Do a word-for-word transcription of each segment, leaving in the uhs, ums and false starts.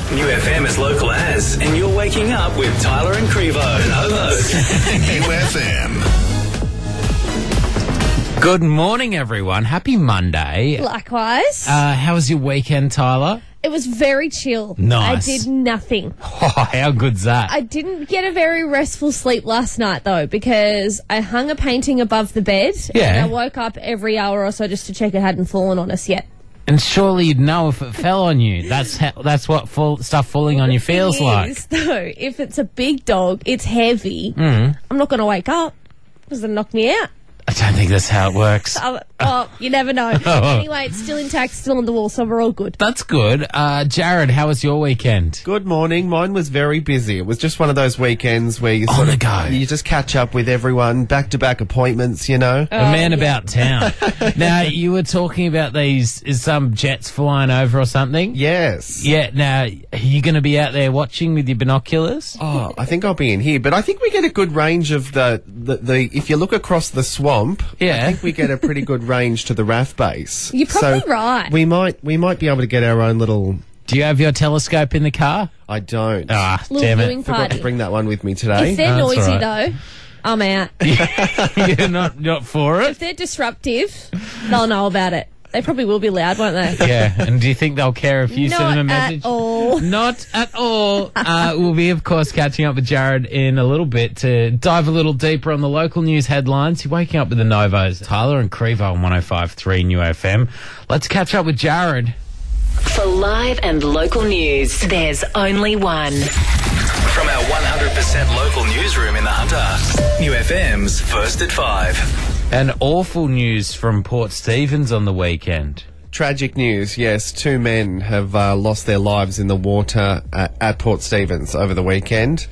New F M is local as, and you're waking up with Tyler and Crevo. Novos. New F M. Good morning, everyone. Happy Monday. Likewise. Uh, how was your weekend, Tyler? It was very chill. Nice. I did nothing. Oh, how good's that? I didn't get a very restful sleep last night, though, because I hung a painting above the bed. Yeah. And I woke up every hour or so just to check it hadn't fallen on us yet. And surely you'd know if it fell on you. That's how, that's what fall, stuff falling on you feels Thing like. is, though, if it's a big dog, it's heavy, Mm. I'm not going to wake up because it'll knock me out. I don't think that's how it works. Oh, oh, you never know. Anyway, it's still intact, still on the wall, so we're all good. That's good. Uh, Jared, how was your weekend? Good morning. Mine was very busy. It was just one of those weekends where you On sort the of go. you just catch up with everyone, back-to-back appointments, you know. A man yeah. about town. Now, you were talking about these, is some jets flying over or something? Yes. Yeah, now, are you going to be out there watching with your binoculars? Oh, I think I'll be in here, but I think we get a good range of the the, the if you look across the swamp. Yeah. I think we get a pretty good range to the R A F base. You're probably So right. We might we might be able to get our own little. Do you have your telescope in the car? I don't. Ah, Little damn viewing it. Forgot party. to bring that one with me today. If they're That's noisy, all though, I'm out. You're not, not for If it? they're disruptive, they'll know about it. They probably will be loud, won't they? Yeah, and do you think they'll care if you send them a Not message? at all. Not at all. Uh, we'll be, of course, catching up with Jared in a little bit to dive a little deeper on the local news headlines. You're waking up with the Novos. Tyler and Crevo on one oh five point three New F M. Let's catch up with Jared. For live and local news, there's only one. From our one hundred percent local newsroom in the Hunter. New F M's First at Five. And awful news from Port Stephens on the weekend. Tragic news, yes. Two men have uh, lost their lives in the water at, at Port Stephens over the weekend.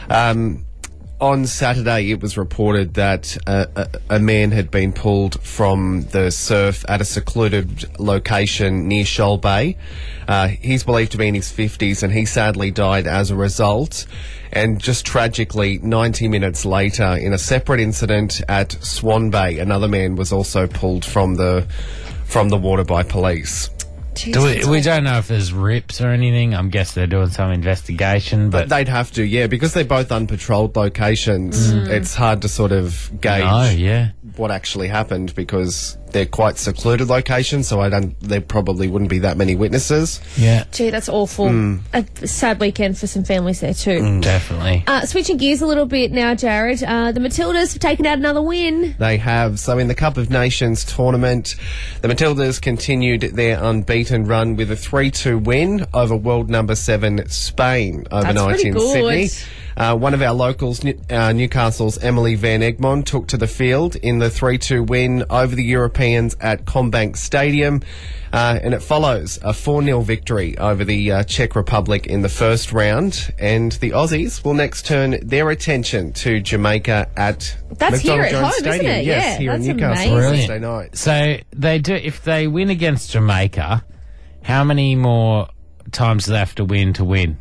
Um, on Saturday, it was reported that uh, a, a man had been pulled from the surf at a secluded location near Shoal Bay. Uh, he's believed to be in his fifties, and he sadly died as a result. And just tragically, ninety minutes later, in a separate incident at Swan Bay, another man was also pulled from the from the water by police. Do we, we don't know if there's rips or anything. I'm guessing they're doing some investigation, but... But they'd have to, yeah, because they're both unpatrolled locations. It's hard to sort of gauge No, yeah. what actually happened because they're quite secluded locations. So I don't. There probably wouldn't be that many witnesses. Yeah, Gee, that's awful. A sad weekend for some families there too. definitely. Uh, switching gears a little bit now, Jared. Uh, the Matildas have taken out another win. They have. So in the Cup of Nations tournament, the Matildas continued their unbeaten run with a three two win over world number seven Spain overnight pretty in good. Sydney. Uh, one of our locals, New- uh, Newcastle's Emily Van Egmond, took to the field in the three two win over the Europeans at Combank Stadium. Uh, and it follows a four nil victory over the uh, Czech Republic in the first round. And the Aussies will next turn their attention to Jamaica at That's here McDonald at Jones home, isn't Stadium. it? Yes, Yeah, here in that's Newcastle on amazing. Thursday night. So they do. If they win against Jamaica, how many more times do they have to win to win?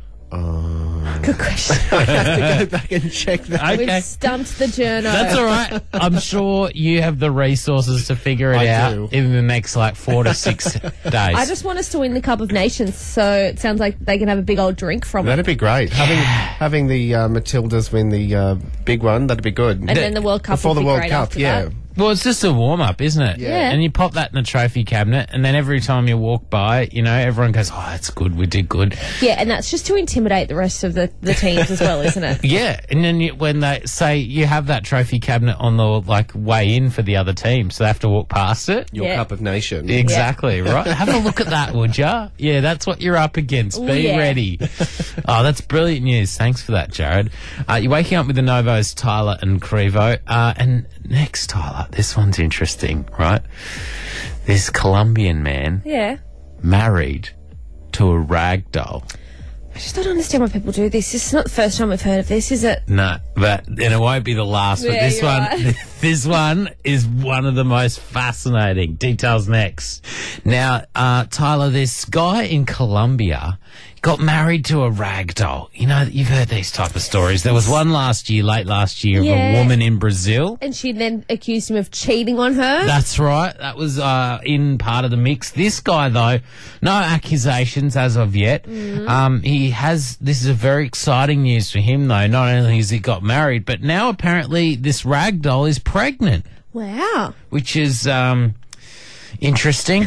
Good question. I have to go back and check that. Okay. We've stumped the journo. That's all right. I'm sure you have the resources to figure it I out do. in the next like four to six days. I just want us to win the Cup of Nations, so it sounds like they can have a big old drink from it. That'd be great. Having having the uh, Matildas win the uh, big one, that'd be good. And then the World Cup Before would the be World great Cup, after yeah. that. Well, it's just a warm up, isn't it? Yeah. And you pop that in the trophy cabinet, and then every time you walk by, you know, everyone goes, "Oh, that's good. We did good." Yeah, and that's just to intimidate the rest of the, the teams as well, isn't it? Yeah, and then you, when they say you have that trophy cabinet on the like way in for the other team, so they have to walk past it. Your Yeah. Cup of Nation. Exactly, right? Have a look at that, would ya? Yeah, that's what you're up against. Ooh, Be yeah. ready. Oh, that's brilliant news. Thanks for that, Jared. Uh, you're waking up with the Novos, Tyler and Crevo. Uh, and next, Tyler, this one's interesting, right? This Colombian man Yeah. married to a rag doll. just don't understand why people do this. This is not the first time we've heard of this, is it? No, but and it won't be the last. But Yeah, this you're one, right. this one is one of the most fascinating. Details next. Now, uh, Tyler, this guy in Colombia got married to a rag doll. You know, you've heard these type of stories. There was one last year, late last year, of Yeah. a woman in Brazil. And she then accused him of cheating on her. That's right. That was uh, in part of the mix. This guy, though, no accusations as of yet. Mm-hmm. Um, he has. This is a very exciting news for him, though. Not only has he got married, but now apparently this rag doll is pregnant, Wow. which is um, interesting.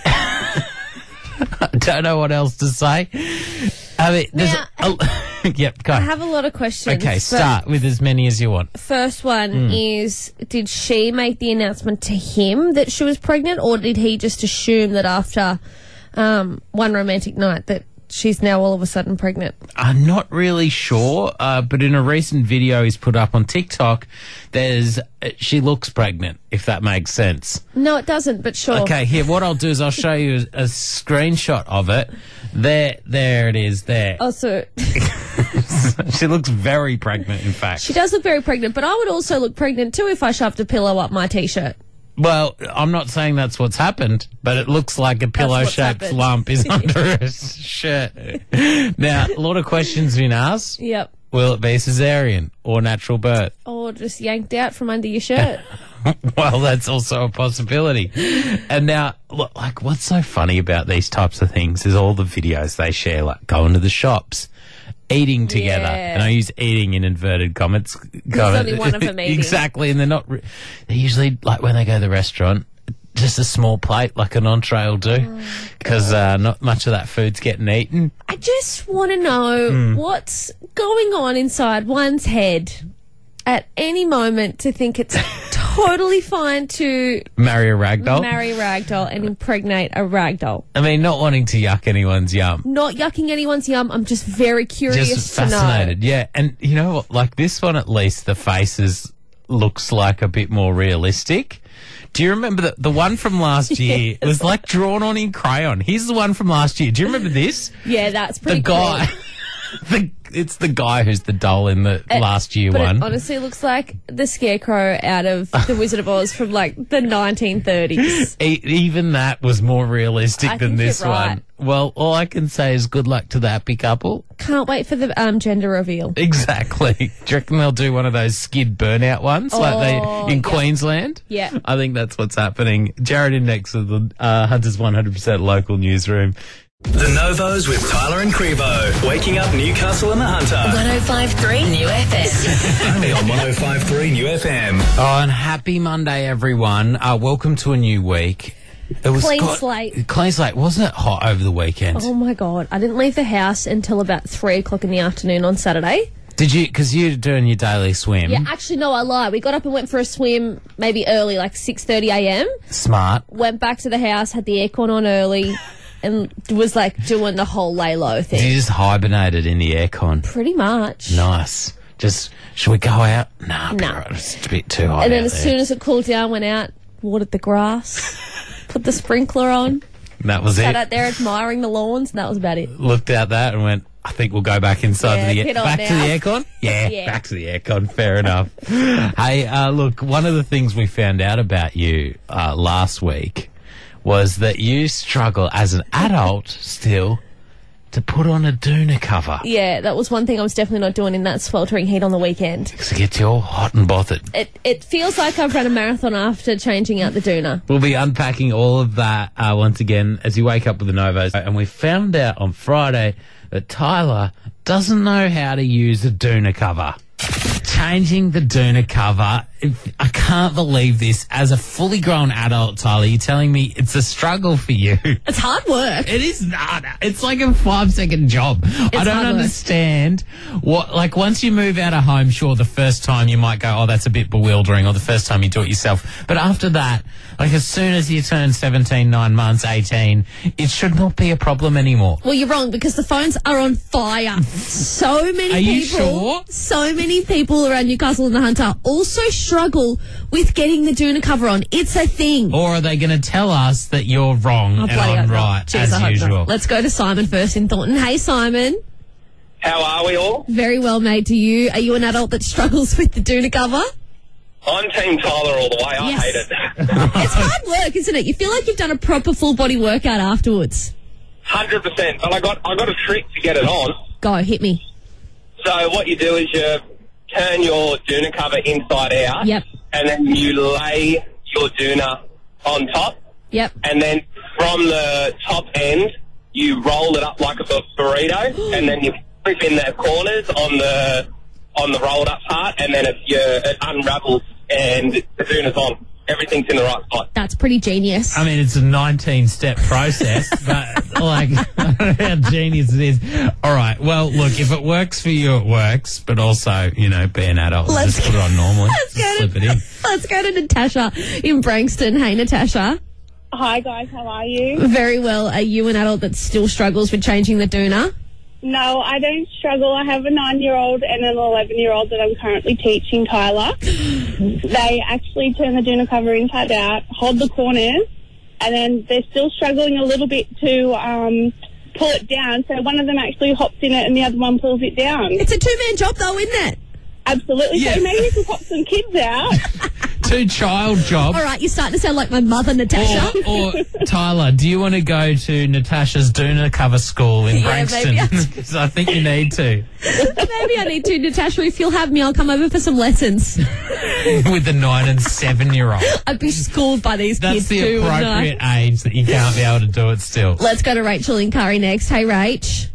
I don't know what else to say. I mean, there's Now- a, yep, go. I have a lot of questions. Okay, but start with as many as you want. First one Hmm. is, did she make the announcement to him that she was pregnant, or did he just assume that after um, one romantic night that she's now all of a sudden pregnant? I'm not really sure, uh, but in a recent video he's put up on TikTok, there's uh, she looks pregnant, if that makes sense. No, it doesn't, but sure. Okay, here, what I'll do is I'll show you a, a screenshot of it. There, there it is, there. Also, She looks very pregnant, in fact. she does look very pregnant, but I would also look pregnant too if I shoved a pillow up my t-shirt. Well, I'm not saying that's what's happened, but it looks like a pillow-shaped happened. lump is under her shirt. Now, a lot of questions been asked. Yep. Will it be cesarean or natural birth? Or just yanked out from under your shirt. Well, that's also a possibility. And now, look, like, what's so funny about these types of things is all the videos they share, like going to the shops, eating together. Yeah. And I use eating in inverted comments. There's only one of them eating. Exactly. And they're not, re- they're usually, like, when they go to the restaurant, just a small plate, like an entree will do, because uh, not much of that food's getting eaten. I just want to know Hmm. what's going on inside one's head at any moment to think it's totally fine to Marry a ragdoll. marry a ragdoll and impregnate a ragdoll. I mean, not wanting to yuck anyone's yum. Not yucking anyone's yum. I'm just very curious Just to know. fascinated, yeah. And you know what? Like this one, at least the faces looks like a bit more realistic. Do you remember the the one from last year? It was like drawn on in crayon. Here's the one from last year. Do you remember this? Yeah, that's pretty The guy, cool. the it's the guy who's the doll in the It- last year but one. It honestly looks like the Scarecrow out of The Wizard of Oz from like the nineteen thirties. E- even that was more realistic I than think this you're right. one. Well, all I can say is good luck to the happy couple. Can't wait for the um, gender reveal. Exactly. Do you reckon they'll do one of those skid burnout ones like Oh, they in yeah. Queensland? Yeah. I think that's what's happening. Jared Index of the uh, Hunter's one hundred percent local newsroom. The Novos with Tyler and Crevo. Waking up Newcastle and the Hunter. one oh five point three New F M. Only on one oh five point three New F M. Oh, and happy Monday, everyone. Uh, welcome to a new week. It was Clean got- slate. Clean slate. Wasn't it hot over the weekend? Oh my god! I didn't leave the house until about three o'clock in the afternoon on Saturday. Did you? Because you're doing your daily swim. Yeah, actually, no, I lie. We got up and went for a swim, maybe early, like six thirty a.m. Smart. Went back to the house, had the aircon on early, and was like doing the whole lay low thing. You just hibernated in the aircon. Pretty much. Nice. Just, should we go out? Nah, No. nah. It's a bit too hot And then out as there. soon as it cooled down, went out, watered the grass, put the sprinkler on, that was sat it. out there admiring the lawns, and that was about it. Looked out that and went, I think we'll go back inside Yeah, to the get on back to now. the aircon. Yeah, Yeah. back to the aircon. Fair enough. Hey, uh, look, one of the things we found out about you uh, last week was that you struggle as an adult still to put on a doona cover Yeah, that was one thing I was definitely not doing in that sweltering heat on the weekend. because it gets you all hot and bothered. It it feels like I've run a marathon after changing out the doona. We'll be unpacking all of that uh, once again as you wake up with the Novos. And we found out on Friday that Tyler doesn't know how to use a doona cover. Changing the doona cover. If, I can't believe this. As a fully grown adult, Tyler, you're telling me it's a struggle for you. It's hard work. It is not. It's like a five second job. I don't hard work. understand what, like, once you move out of home, sure, the first time you might go, oh, that's a bit bewildering, or the first time you do it yourself. But after that, like, as soon as you turn seventeen, nine months, eighteen, it should not be a problem anymore. Well, you're wrong because the phones are on fire. So many Are you people, sure? so many people around Newcastle and the Hunter also struggle with getting the doona cover on. It's a thing. Or are they going to tell us that you're wrong Oh, and bloody I'm hope not. right, Jeez, as I hope usual? not. Let's go to Simon first in Thornton. Hey, Simon. How are we all? Very well, mate. Do you? Are you an adult that struggles with the doona cover? I'm Team Tyler all the way. I Yes. hate it. It's hard work, isn't it? You feel like you've done a proper full body workout afterwards. one hundred percent. But I got I got a trick to get it on. Go, hit me. So what you do is you turn your doona cover inside out. Yep. And then you lay your doona on top. Yep. And then from the top end, you roll it up like a bu- burrito. And then you flip in the corners on the on the rolled up part. And then it, you, it unravels and the doona's on. Everything's in the right spot. That's pretty genius. I mean, it's a nineteen-step process, but, like, I don't know how genius it is. All right, well, look, if it works for you, it works, but also, you know, be an adult and Let's just put it on normally. Let's go, Slip to, it in. let's go to Natasha in Branxton. Hey, Natasha. Hi guys, how are you? Very well. Are you an adult that still struggles with changing the doona? No, I don't struggle. I have a nine-year-old and an eleven-year-old that I'm currently teaching, Tyler. They actually turn the doona cover inside out, hold the corners, and then they're still struggling a little bit to um, pull it down. So one of them actually hops in it and the other one pulls it down. It's a two-man job, though, isn't it? Absolutely. Yeah. So maybe we can pop some kids out. Two-child job. All right, you're starting to sound like my mother, Natasha. Or, or Tyler, do you want to go to Natasha's Doona Cover School in Yeah, Branxton? maybe I- Because I think you need to. Maybe I need to, Natasha. If you'll have me, I'll come over for some lessons. With the nine and seven-year-old. I'd be schooled by these That's kids the too, wouldn't I? appropriate age that you can't be able to do it still. Let's go to Rachel in Curry next. Hey, Rach.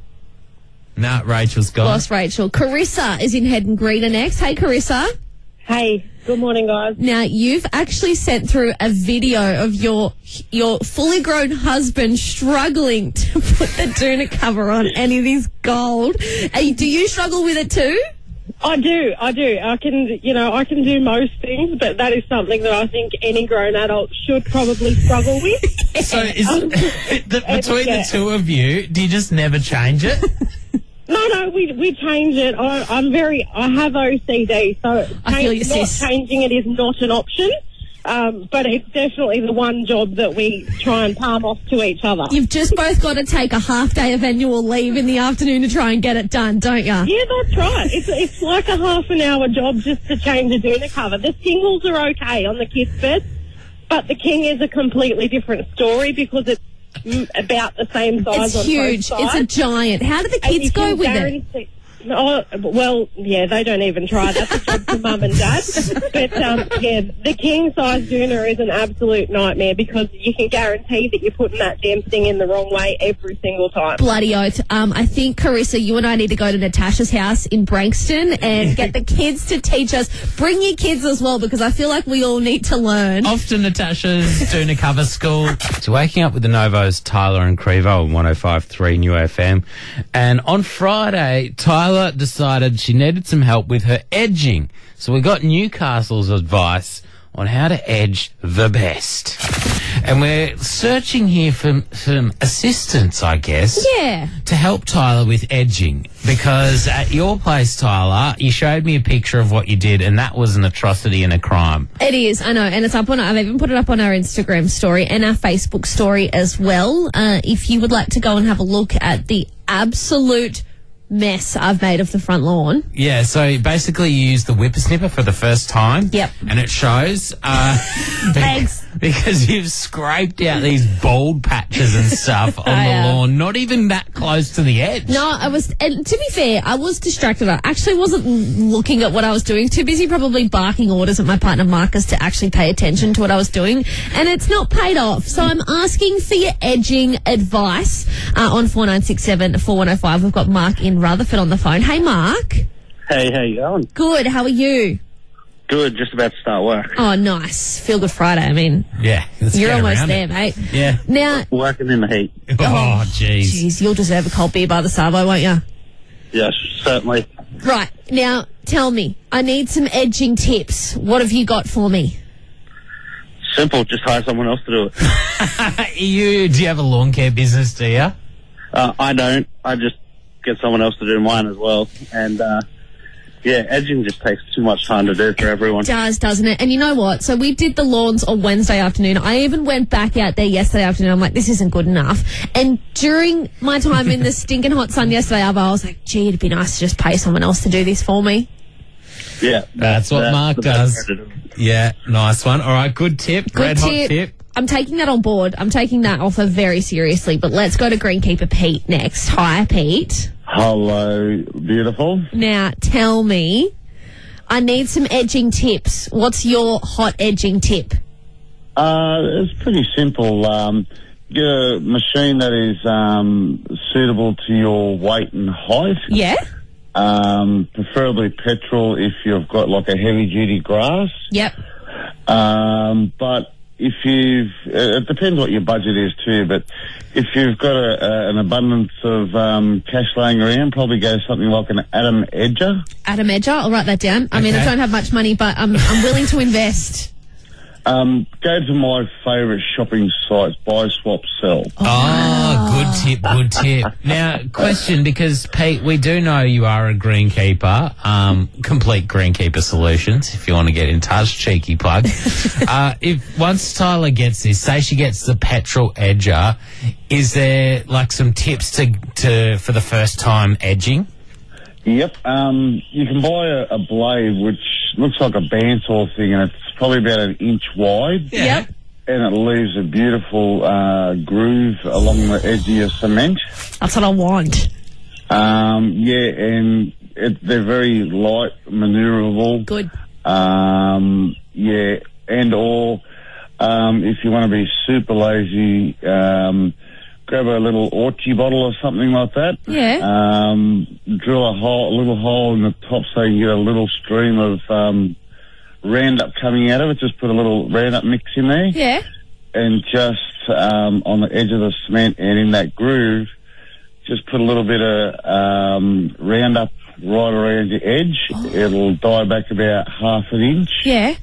Nah, Rachel's gone. Lost Rachel. Carissa is in Head and Greener next. Hey, Carissa. Hey, good morning, guys. Now, you've actually sent through a video of your your fully grown husband struggling to put the doona cover on, and it is gold. Are you- Do you struggle with it too? I do, I do. I can, you know, I can do most things, but that is something that I think any grown adult should probably struggle with. So is the, between yeah. the two of you, do you just never change it? No, no, we we change it. I, I'm very, I have O C D, so I feel you, not sis. changing it is not an option. Um, but it's definitely the one job that we try and palm off to each other. You've just both got to take a half day of annual leave in the afternoon to try and get it done, don't you? Yeah, that's right. It's it's like a half an hour job just to change a doona cover. The singles are okay on the kids' bed, but the king is a completely different story because it's mm, about the same size. It's on huge. both It's a sides. giant. How do the And kids you go can with it? guarantee- Oh, well, yeah, they don't even try. That's a job for mum and dad. But, um, yeah, the king-size doona is an absolute nightmare because you can guarantee that you're putting that damn thing in the wrong way every single time. Bloody oath. Um, I think, Carissa, you and I need to go to Natasha's house in Branxton and get the kids to teach us. Bring your kids as well, because I feel like we all need to learn. Off to Natasha's Doona Cover School. It's Waking Up with the Novos, Tyler and Crevo on one oh five point three New F M. And on Friday, Tyler decided she needed some help with her edging. So we got Newcastle's advice on how to edge the best. And we're searching here for some assistance, I guess. Yeah. To help Tyler with edging. Because at your place, Tyler, you showed me a picture of what you did, and that was an atrocity and a crime. It is, I know, and it's up on. I've even put it up on our Instagram story and our Facebook story as well. Uh, if you would like to go and have a look at the absolute mess I've made of the front lawn. Yeah, so basically you use the whippersnipper for the first time. Yep. And it shows. Uh, Thanks. Because you've scraped out these bald patches and stuff on I the have. lawn, not even that close to the edge. No, I was, and to be fair, I was distracted. I actually wasn't looking at what I was doing. Too busy probably barking orders at my partner Marcus to actually pay attention to what I was doing. And it's not paid off. So I'm asking for your edging advice uh, on four nine six seven, four one oh five. We've got Mark in Rutherford on the phone. Hey, Mark. Hey, how you going? Good. How are you? Good, just about to start work. Oh, nice. Feel Good Friday. I mean, Yeah. let's you're get almost around there, it. mate. Yeah. Now, Working in the heat. Oh, jeez. geez, you'll deserve a cold beer by the Savo, won't you? Yes, certainly. Right. Now, tell me. I need some edging tips. What have you got for me? Simple, just hire someone else to do it. you, do you have a lawn care business, do you? Uh, I don't. I just get someone else to do mine as well. And uh, Yeah, edging just takes too much time to do for everyone. Does, doesn't it? And you know what? So we did the lawns on Wednesday afternoon. I even went back out there yesterday afternoon. I'm like, this isn't good enough. And during my time in the stinking hot sun yesterday, I was like, gee, it'd be nice to just pay someone else to do this for me. Yeah. That's what Mark the best does. way to do it. Yeah, nice one. All right, good tip. Good Red hot tip. tip. I'm taking that on board. I'm taking that offer very seriously. But let's go to Greenkeeper Pete next. Hi, Pete. Hello, beautiful. Now, tell me, I need some edging tips. What's your hot edging tip? Uh, it's pretty simple. Um, get a machine that is um, suitable to your weight and height. Yeah? Um, preferably petrol if you've got like a heavy duty grass. Yep. Um, but if you've, it depends what your budget is too, but if you've got a, a, an abundance of um, cash laying around, probably go something like an Adam Edger. Adam Edger, I'll write that down. I mean, I Okay. don't have much money, but I'm, I'm willing to invest. Um, go to my favourite shopping sites, Buy, Swap, Sell. Oh, good tip, good tip. Now, question, because, Pete, we do know you are a greenkeeper, um, Complete Greenkeeper Solutions, if you want to get in touch, cheeky plug. uh, if once Tyler gets this, say she gets the petrol edger, is there, like, some tips to, to for the first time edging? Yep. Um, you can buy a, a blade which looks like a bandsaw thing, and it's probably about an inch wide. Yep. And it leaves a beautiful uh, groove along the edge of your cement. That's what I want. Um, yeah, and it, they're very light, manoeuvrable. Good. Um, yeah, and or um, if you want to be super lazy, um, grab a little Orchie bottle or something like that. Yeah. Um, drill a hole, a little hole in the top so you get a little stream of um, Roundup coming out of it. Just put a little Roundup mix in there. Yeah. And just um, on the edge of the cement and in that groove, just put a little bit of um, Roundup right around your edge. Oh. It'll die back about half an inch. Yeah.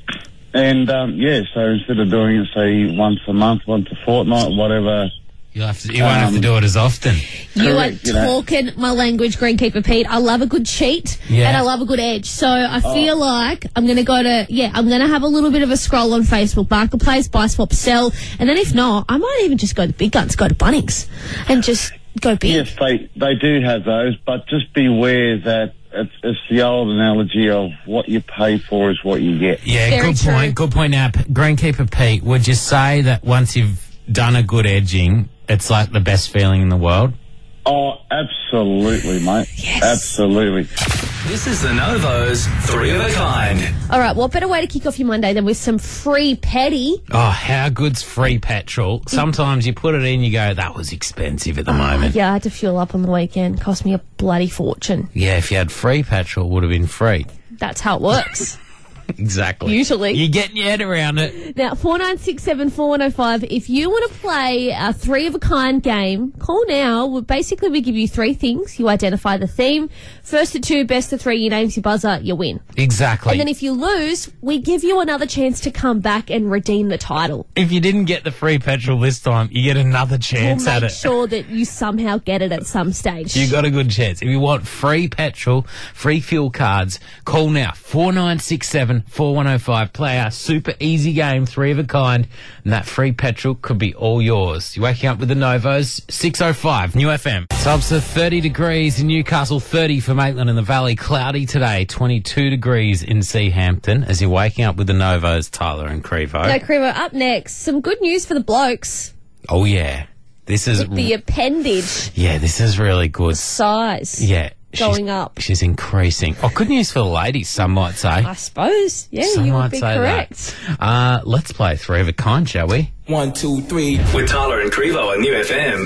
And, um, yeah, so instead of doing it, say, once a month, once a fortnight, whatever. You'll have to, you won't have to Um, do it as often. You Correct, are you know. talking my language, Greenkeeper Pete. I love a good cheat Yeah. and I love a good edge. So I Oh. feel like I'm going to go to, yeah, I'm going to have a little bit of a scroll on Facebook Marketplace, buy, swap, sell. And then if not, I might even just go to big guns, go to Bunnings and just go big. Yes, they, they do have those, but just beware that it's, it's the old analogy of what you pay for is what you get. Yeah, Very good true. point. Good point. Now, P- Greenkeeper Pete, would you say that once you've done a good edging, it's like the best feeling in the world? Oh, absolutely, mate. Yes. Absolutely. This is the Novo's Three of a Kind. All right, what better way to kick off your Monday than with some free petty? Oh, how good's free petrol? Sometimes you put it in, you go, that was expensive at the moment. Yeah, I had to fuel up on the weekend. Cost me a bloody fortune. Yeah, if you had free petrol, it would have been free. That's how it works. Exactly. Usually. You're getting your head around it. Now, four nine six seven, four one oh five, if you want to play a three-of-a-kind game, call now. We basically, we give you three things. You identify the theme. First to two, best to three, your name's your buzzer, you win. Exactly. And then if you lose, we give you another chance to come back and redeem the title. if you didn't get the free petrol this time, you get another We'll chance at make it. sure that you somehow get it at some stage. You got a good chance. If you want free petrol, free fuel cards, call now. four nine six seven, four one oh five. Play our super easy game, three of a kind, and that free petrol could be all yours. You're waking up with the Novos, six oh five, New F M. It's up to thirty degrees in Newcastle, thirty for Maitland and the Valley. Cloudy today, twenty-two degrees in Seahampton as you're waking up with the Novos, Tyler and Crevo. Now, Crevo, up next, some good news for the blokes. Oh, yeah. This is... The appendage Yeah, this is really good. size Yeah. going she's, up. She's increasing. Oh, good news for the ladies, some might say. I suppose. Yeah, Some you might would be say correct. that. Uh, let's play three of a kind, shall we? One, two, three. With Tyler and Crevo on New F M.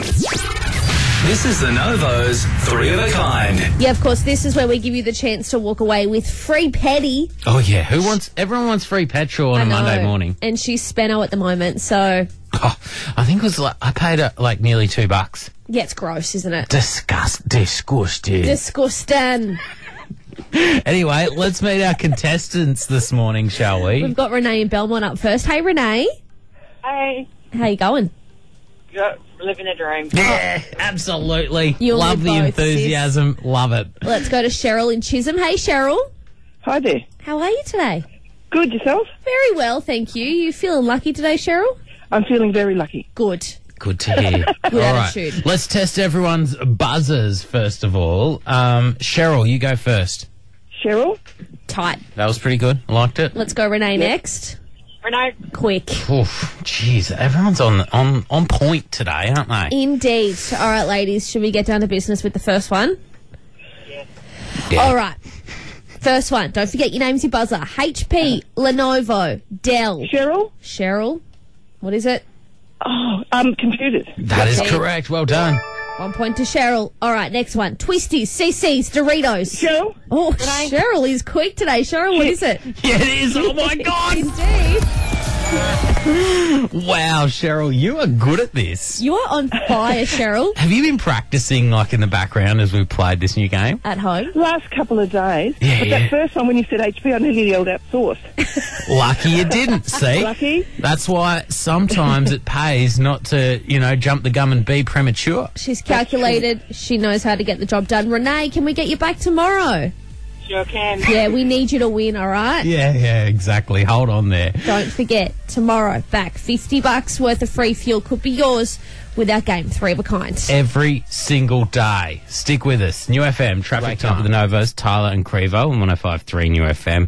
This is the Novo's Three of a Kind. Yeah, of course, this is where we give you the chance to walk away with free petty. Oh, yeah. Who wants... Everyone wants free petrol on I a know. Monday morning. And she's Spenno at the moment, so Oh, I think it was like... I paid her like nearly two bucks. yeah, it's gross, isn't it? Disgust. Disgusting. Disgusting. Anyway, let's meet our contestants this morning, shall we? We've got Renee in Belmont up first. Hey, Renee. Hey, How you going? Yeah, living a dream. Yeah, absolutely. You'll Love live the both, sis. enthusiasm. Love it. Let's go to Cheryl in Chisholm. Hey, Cheryl. Hi there. How are you today? Good, yourself? Very well, thank you. You feeling lucky today, Cheryl? I'm feeling very lucky. Good. Good to hear. Good all attitude. right, let's test everyone's buzzers first of all. Um, Cheryl, you go first. Cheryl? Tight. That was pretty good. I liked it. Let's go Renee next. Renee? Quick. Oof, jeez, everyone's on on on point today, aren't they? Indeed. All right, ladies, should we get down to business with the first one? Yeah. All right. First one. Don't forget your name's your buzzer. H P, Lenovo, Dell. Cheryl? Cheryl. What is it? Oh, um, computers. That is Okay. correct. Well done. One point to Cheryl. All right, next one. Twisties, C Cs, Doritos. Cheryl? Oh, Cheryl is quick today. Cheryl, what is it? Yeah, it is. Oh my God! Indeed. Wow, Cheryl, you are good at this. You are on fire, Cheryl. Have you been practicing like in the background as we played this new game? At home. Last couple of days. Yeah, but yeah. that first one when you said H P, I nearly yelled out source. Lucky you didn't, see? Lucky. That's why sometimes it pays not to, you know, jump the gun and be premature. She's calculated. She knows how to get the job done. Renee, can we get you back tomorrow? Sure can. Yeah, we need you to win, all right? Yeah, yeah, exactly. Hold on there. Don't forget, tomorrow, back fifty bucks worth of free fuel could be yours with our game, Three of a Kind. Every single day. Stick with us. New F M, Traffic Time with the Novos, Tyler and Crevo on one oh five point three New F M.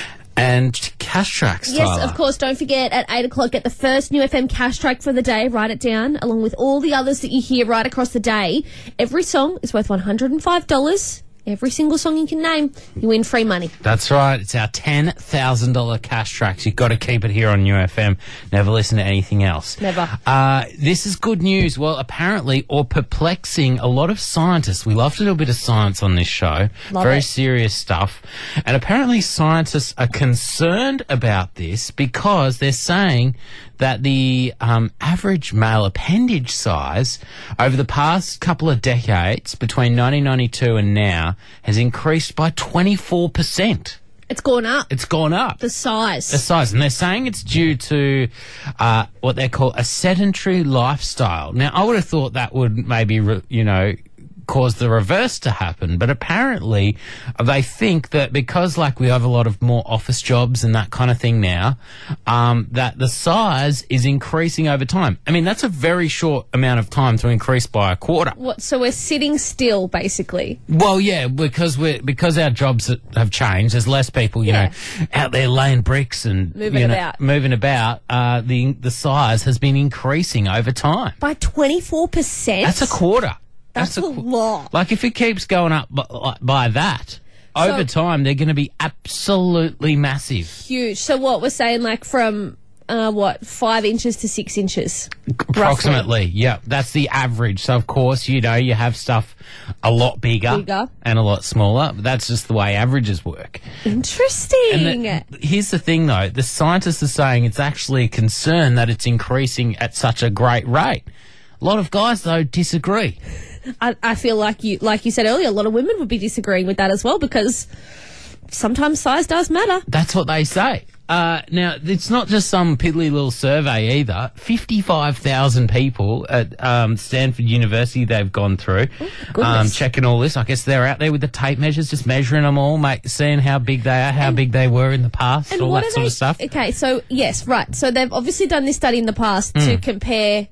And Cash Tracks, Yes, Tyler. of course. Don't forget, at eight o'clock, get the first New F M cash track for the day. Write it down, along with all the others that you hear right across the day. Every song is worth one hundred five dollars. Every single song you can name, you win free money. That's right. It's our ten thousand dollars cash tracks. You've got to keep it here on New F M. Never listen to anything else. Never. Uh, this is good news. Well, apparently, or perplexing a lot of scientists. We love to do a bit of science on this show. Love Very it. serious stuff. And apparently scientists are concerned about this because they're saying that the um, average male appendage size over the past couple of decades, between nineteen ninety-two and now, has increased by twenty-four percent. It's gone up. It's gone up. The size. The size. And they're saying it's due to uh, what they call a sedentary lifestyle. Now, I would have thought that would maybe, re- you know, cause the reverse to happen. But apparently they think that because, like, we have a lot of more office jobs and that kind of thing now, um, that the size is increasing over time. I mean, that's a very short amount of time to increase by a quarter. What, so we're sitting still, basically. Well, yeah, because we because our jobs have changed. There's less people, you Yeah. know, out there laying bricks and Moving you know, about. Moving about. Uh, the the size has been increasing over time. By twenty-four percent? That's a quarter. That's a qu- lot. Like if it keeps going up by, by that, over time they're going to be absolutely massive. Huge. So what, we're saying like from, uh, what, five inches to six inches? Approximately, yeah. That's the average. So, of course, you know, you have stuff a lot bigger, Bigger. and a lot smaller. But that's just the way averages work. Interesting. And the, here's the thing, though. The scientists are saying it's actually a concern that it's increasing at such a great rate. A lot of guys, though, disagree. I, I feel like you, like you said earlier, a lot of women would be disagreeing with that as well because sometimes size does matter. That's what they say. Uh, now, it's not just some piddly little survey either. fifty-five thousand people at um, Stanford University they've gone through, um, checking all this. I guess they're out there with the tape measures, just measuring them all, make, seeing how big they are, how big they were in the past, And all what that are sort they, of stuff. Okay, so yes, right. So they've obviously done this study in the past Mm. to compare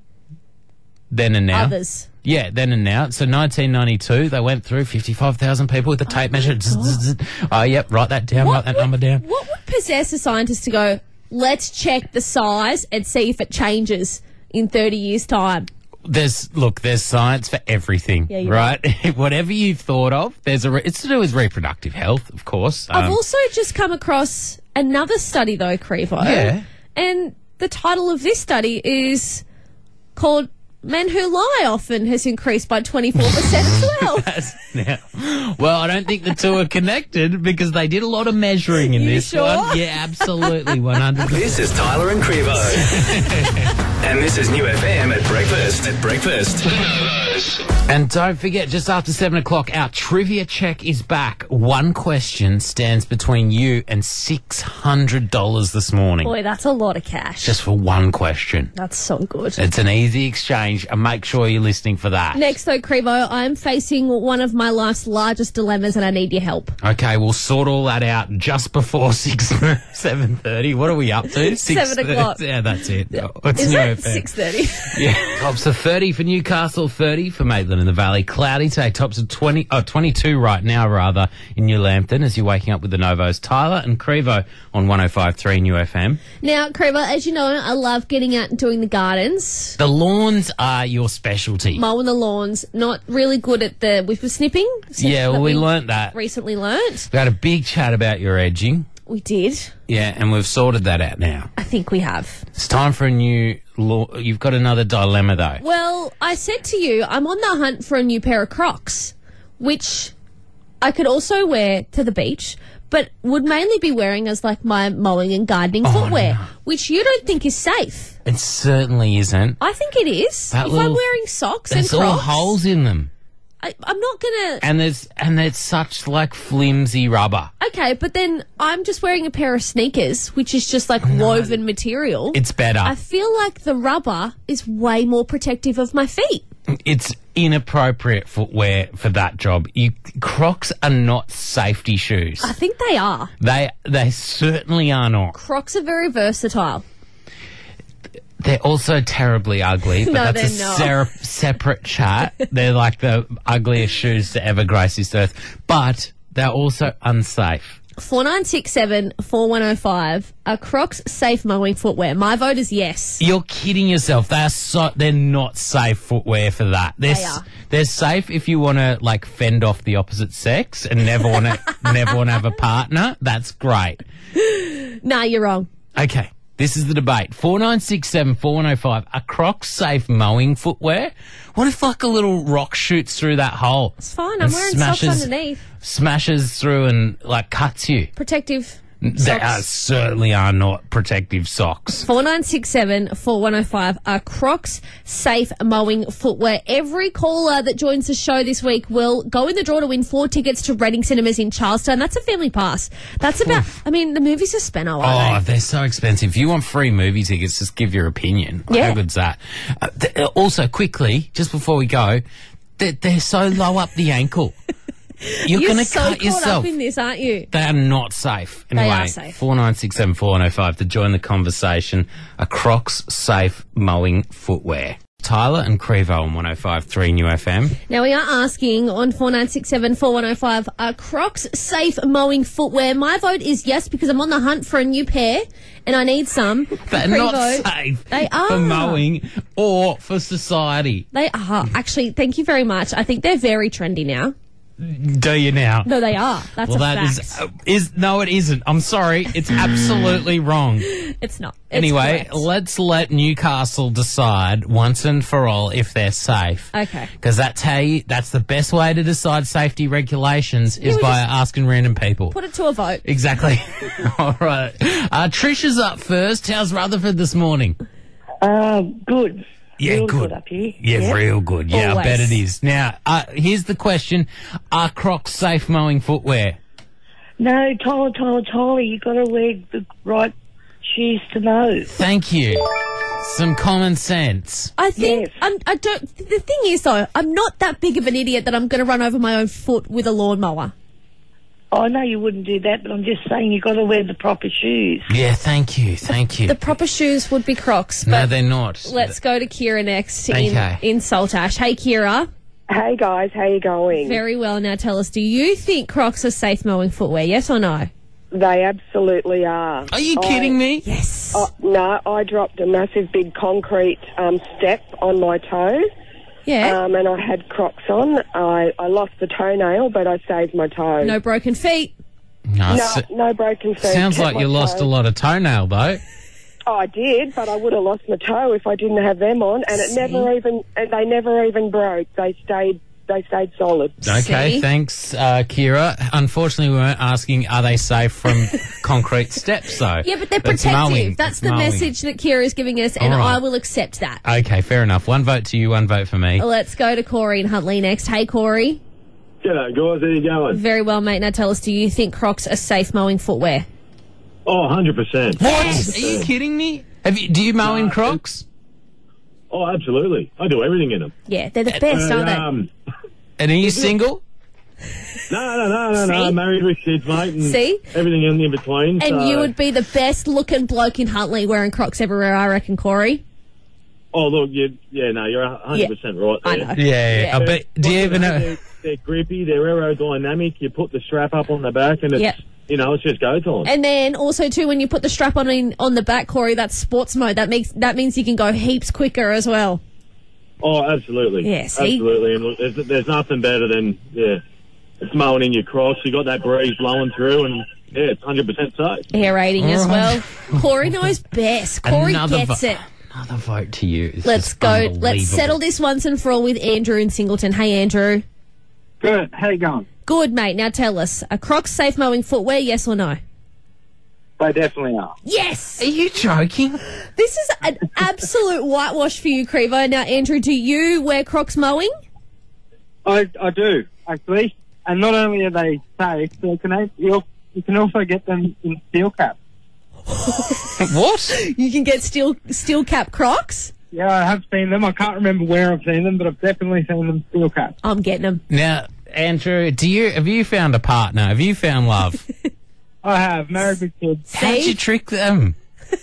Then and now. others. Yeah, then and now. So nineteen ninety-two, they went through fifty-five thousand people with the tape measure. Zzz, zzz, zzz. Oh, yep, write that down, write that number down. What would possess a scientist to go, let's check the size and see if it changes in thirty years' time? There's look, there's science for everything, Yeah, you're right? Whatever you've thought of, there's a. Re- it's to do with reproductive health, of course. I've Um, also just come across another study, though, Crevo. Yeah. And the title of this study is called Men Who Lie Often has increased by twenty-four percent as well. now, well, I don't think the two are connected because they did a lot of measuring in You this sure? one. Yeah, absolutely, one hundred percent. This is Tyler and Crevo. And this is New F M at breakfast. At breakfast. And don't forget, just after seven o'clock, our trivia check is back. One question stands between you and six hundred dollars this morning. Boy, that's a lot of cash. Just for one question. That's so good. It's an easy exchange, and make sure you're listening for that. Next, though, Crevo, I'm facing one of my life's largest dilemmas, and I need your help. Okay, we'll sort all that out just before six, seven thirty. What are we up to? Six, Seven o'clock. Yeah, that's it. It's Is New it F M. six thirty? Yeah. Tops of thirty for Newcastle, thirty for Maitland in the Valley. Cloudy today, tops of twenty, oh, twenty-two right now, rather, in New Lambton as you're waking up with the Novos. Tyler and Crevo on one oh five point three New F M. Now, Crevo, as you know, I love getting out and doing the gardens. The lawns are your specialty. Mowing the lawns. Not really good at the whippersnipping. Yeah, well, that we learnt that. Recently learnt. We had a big chat about your edging. We did. Yeah, and we've sorted that out now. I think we have. It's time for a new law. You've got another dilemma, though. Well, I said to you, I'm on the hunt for a new pair of Crocs, which I could also wear to the beach, but would mainly be wearing as like my mowing and gardening Oh, footwear, no. which you don't think is safe. It certainly isn't. I think it is. That if little- I'm wearing socks and There's all Crocs, holes in them. I, I'm not gonna. And there's and there's such like flimsy rubber. Okay, but then I'm just wearing a pair of sneakers, which is just like woven material. It's better. I feel like the rubber is way more protective of my feet. It's inappropriate footwear for that job. You Crocs are not safety shoes. I think they are. They they certainly are not. Crocs are very versatile. They're also terribly ugly, but No, that's a they're not. ser- separate chat. They're like the ugliest shoes to ever grace this earth, but they're also unsafe. four nine six seven, four one oh five. Are Crocs safe mowing footwear? My vote is yes. You're kidding yourself. They're so they're not safe footwear for that. They're They s- are. They're safe if you want to like fend off the opposite sex and never want to never want to have a partner. That's great. Nah, you're wrong. Okay. This is the debate. four nine six seven, four one oh five. Are Crocs safe mowing footwear? What if like a little rock shoots through that hole? It's fine. I'm and wearing smashes, socks underneath. Smashes through and like cuts you. Protective They are, socks. certainly are not protective socks. four nine six seven, four one oh five. Are Crocs safe mowing footwear? Every caller that joins the show this week will go in the draw to win four tickets to Reading Cinemas in Charlestown. That's a family pass. That's about, I mean, the movies are spenno, Oh, aren't they? they're so expensive. If you want free movie tickets, just give your opinion. Yeah. How good's that? Uh, th- uh, also, quickly, just before we go, they're, they're so low up the ankle. You're, You're going to so cut caught yourself. up in this, aren't you? They are not safe. Anyway, are safe. four nine six seven, four one oh five to join the conversation. Are Crocs safe mowing footwear? Tyler and Crevo on one oh five point three New F M. Now we are asking on four nine six seven, four one oh five, are Crocs safe mowing footwear? My vote is yes, because I'm on the hunt for a new pair and I need some. They're Crevo, not safe They are. for mowing or for society. They are. Actually, thank you very much. I think they're very trendy now. Do you now? No, they are. That's well, a that fact. is, uh, is no, it isn't. I'm sorry, it's absolutely wrong. It's not. It's Anyway, correct. let's let Newcastle decide once and for all if they're safe. Okay. Because that's how you, that's the best way to decide safety regulations is we by just asking random people. Put it to a vote. Exactly. All right. Uh, Trish is up first. How's Rutherford this morning? Uh, good. Yeah, Real good. good up here. Yeah, Yeah. real good. Yeah, Always. I bet it is. Now, uh, here's the question. Are Crocs safe mowing footwear? No, Tyler, Tyler, Tyler, you got to wear the right shoes to mow. Thank you. Some common sense. I think Yes. I'm, I don't. The thing is, though, I'm not that big of an idiot that I'm going to run over my own foot with a lawnmower. I know you wouldn't do that, but I'm just saying you got to wear the proper shoes. Yeah, thank you. Thank you. The proper shoes would be Crocs. But No, they're not. let's go to Kira next in, Okay. in Saltash. Hey, Kira. Hey guys, how you going? Very well. Now tell us, do you think Crocs are safe mowing footwear? Yes or no? They absolutely are. Are you I- kidding me? Yes. Uh, no, I dropped a massive big concrete um, step on my toe, yeah. um, and I had Crocs on. I, I lost the toenail, but I saved my toe. no broken feet. No, no, s- no broken feet. sounds Kept like my you lost a toe. lot of toenail, though. Oh, I did, but I would have lost my toe if I didn't have them on, and it See? never even, and they never even broke. They stayed they stayed solid. Okay, See? thanks, uh, Kira. Unfortunately, we weren't asking, are they safe from concrete steps, though? Yeah, but they're It's protective. mowing. That's It's the mowing. message that Kira is giving us, and All right. I will accept that. Okay, fair enough. One vote to you, one vote for me. Let's go to Corey and Huntley next. Hey, Corey. G'day, guys. How you going? Very well, mate. Now tell us, do you think Crocs are safe mowing footwear? Oh, one hundred percent. What? Are you kidding me? Have you? Do you mow in Crocs? Oh, absolutely. I do everything in them. Yeah, they're the best, aren't they? Um, And are you single? no, no, no, no, no. See? I'm married with kids, mate. And See? everything in, in between. And so, you would be the best looking bloke in Huntley wearing Crocs everywhere, I reckon, Corey. Oh, look, you, yeah, no, you're one hundred percent right there. I know. Yeah, Yeah. I bet. Do you even know? They're, they're grippy, they're aerodynamic. You put the strap up on the back and it's, Yep. you know, it's just go time. And then also too, when you put the strap on in, on the back, Corey, that's sports mode. That makes that means you can go heaps quicker as well. Oh, absolutely. Yeah, see? Absolutely. And look, there's, there's nothing better than, yeah, it's mowing in your Crocs. You got that breeze blowing through and, yeah, it's one hundred percent safe. Aerating as All well. Corey knows best. Corey Another gets vo- it. Another vote to you. It's Let's just go. Let's unbelievable. settle this once and for all with Andrew in Singleton. Hey, Andrew. Good. How you going? Good, mate. Now tell us, are Crocs safe mowing footwear, yes or no? They definitely are. Yes! Are you joking? This is an absolute whitewash for you, Crevo. Now, Andrew, do you wear Crocs mowing? I I do actually, and not only are they safe, they can al- you al- you can also get them in steel cap. What? You can get steel steel cap Crocs? Yeah, I have seen them. I can't remember where I've seen them, but I've definitely seen them steel cap. I'm getting them. Now, Andrew, do you have you found a partner? Have you found love? I have married with kids. How'd you trick them?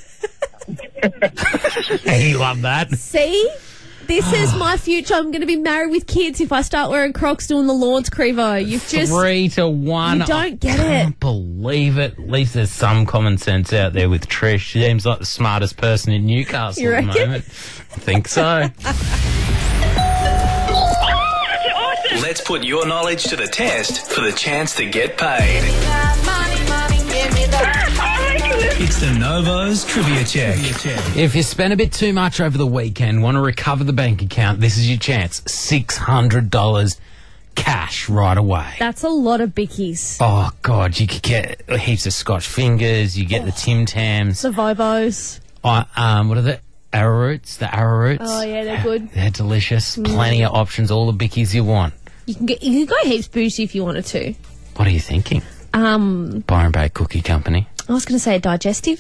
You love that. See? This is my future. I'm going to be married with kids if I start wearing Crocs doing the lawns, Crevo. You've just... Three to one. You don't get I it. can't believe it. At least there's some common sense out there with Trish. She seems like the smartest person in Newcastle You at the reckon? moment. I think so. Let's put your knowledge to the test for the chance to get paid. It's the Novo's Trivia Check. If you spent a bit too much over the weekend, want to recover the bank account, this is your chance. six hundred dollars cash right away. That's a lot of bickies. Oh, God, you could get heaps of Scotch fingers, you get the Tim Tams. The Vivos. Uh, um, what are the arrowroots? The arrowroots? Oh, yeah, they're good. They're delicious. Plenty of options, all the bickies you want. You can get. You can go heaps bougie if you wanted to. What are you thinking? Um, Byron Bay Cookie Company. I was going to say digestive.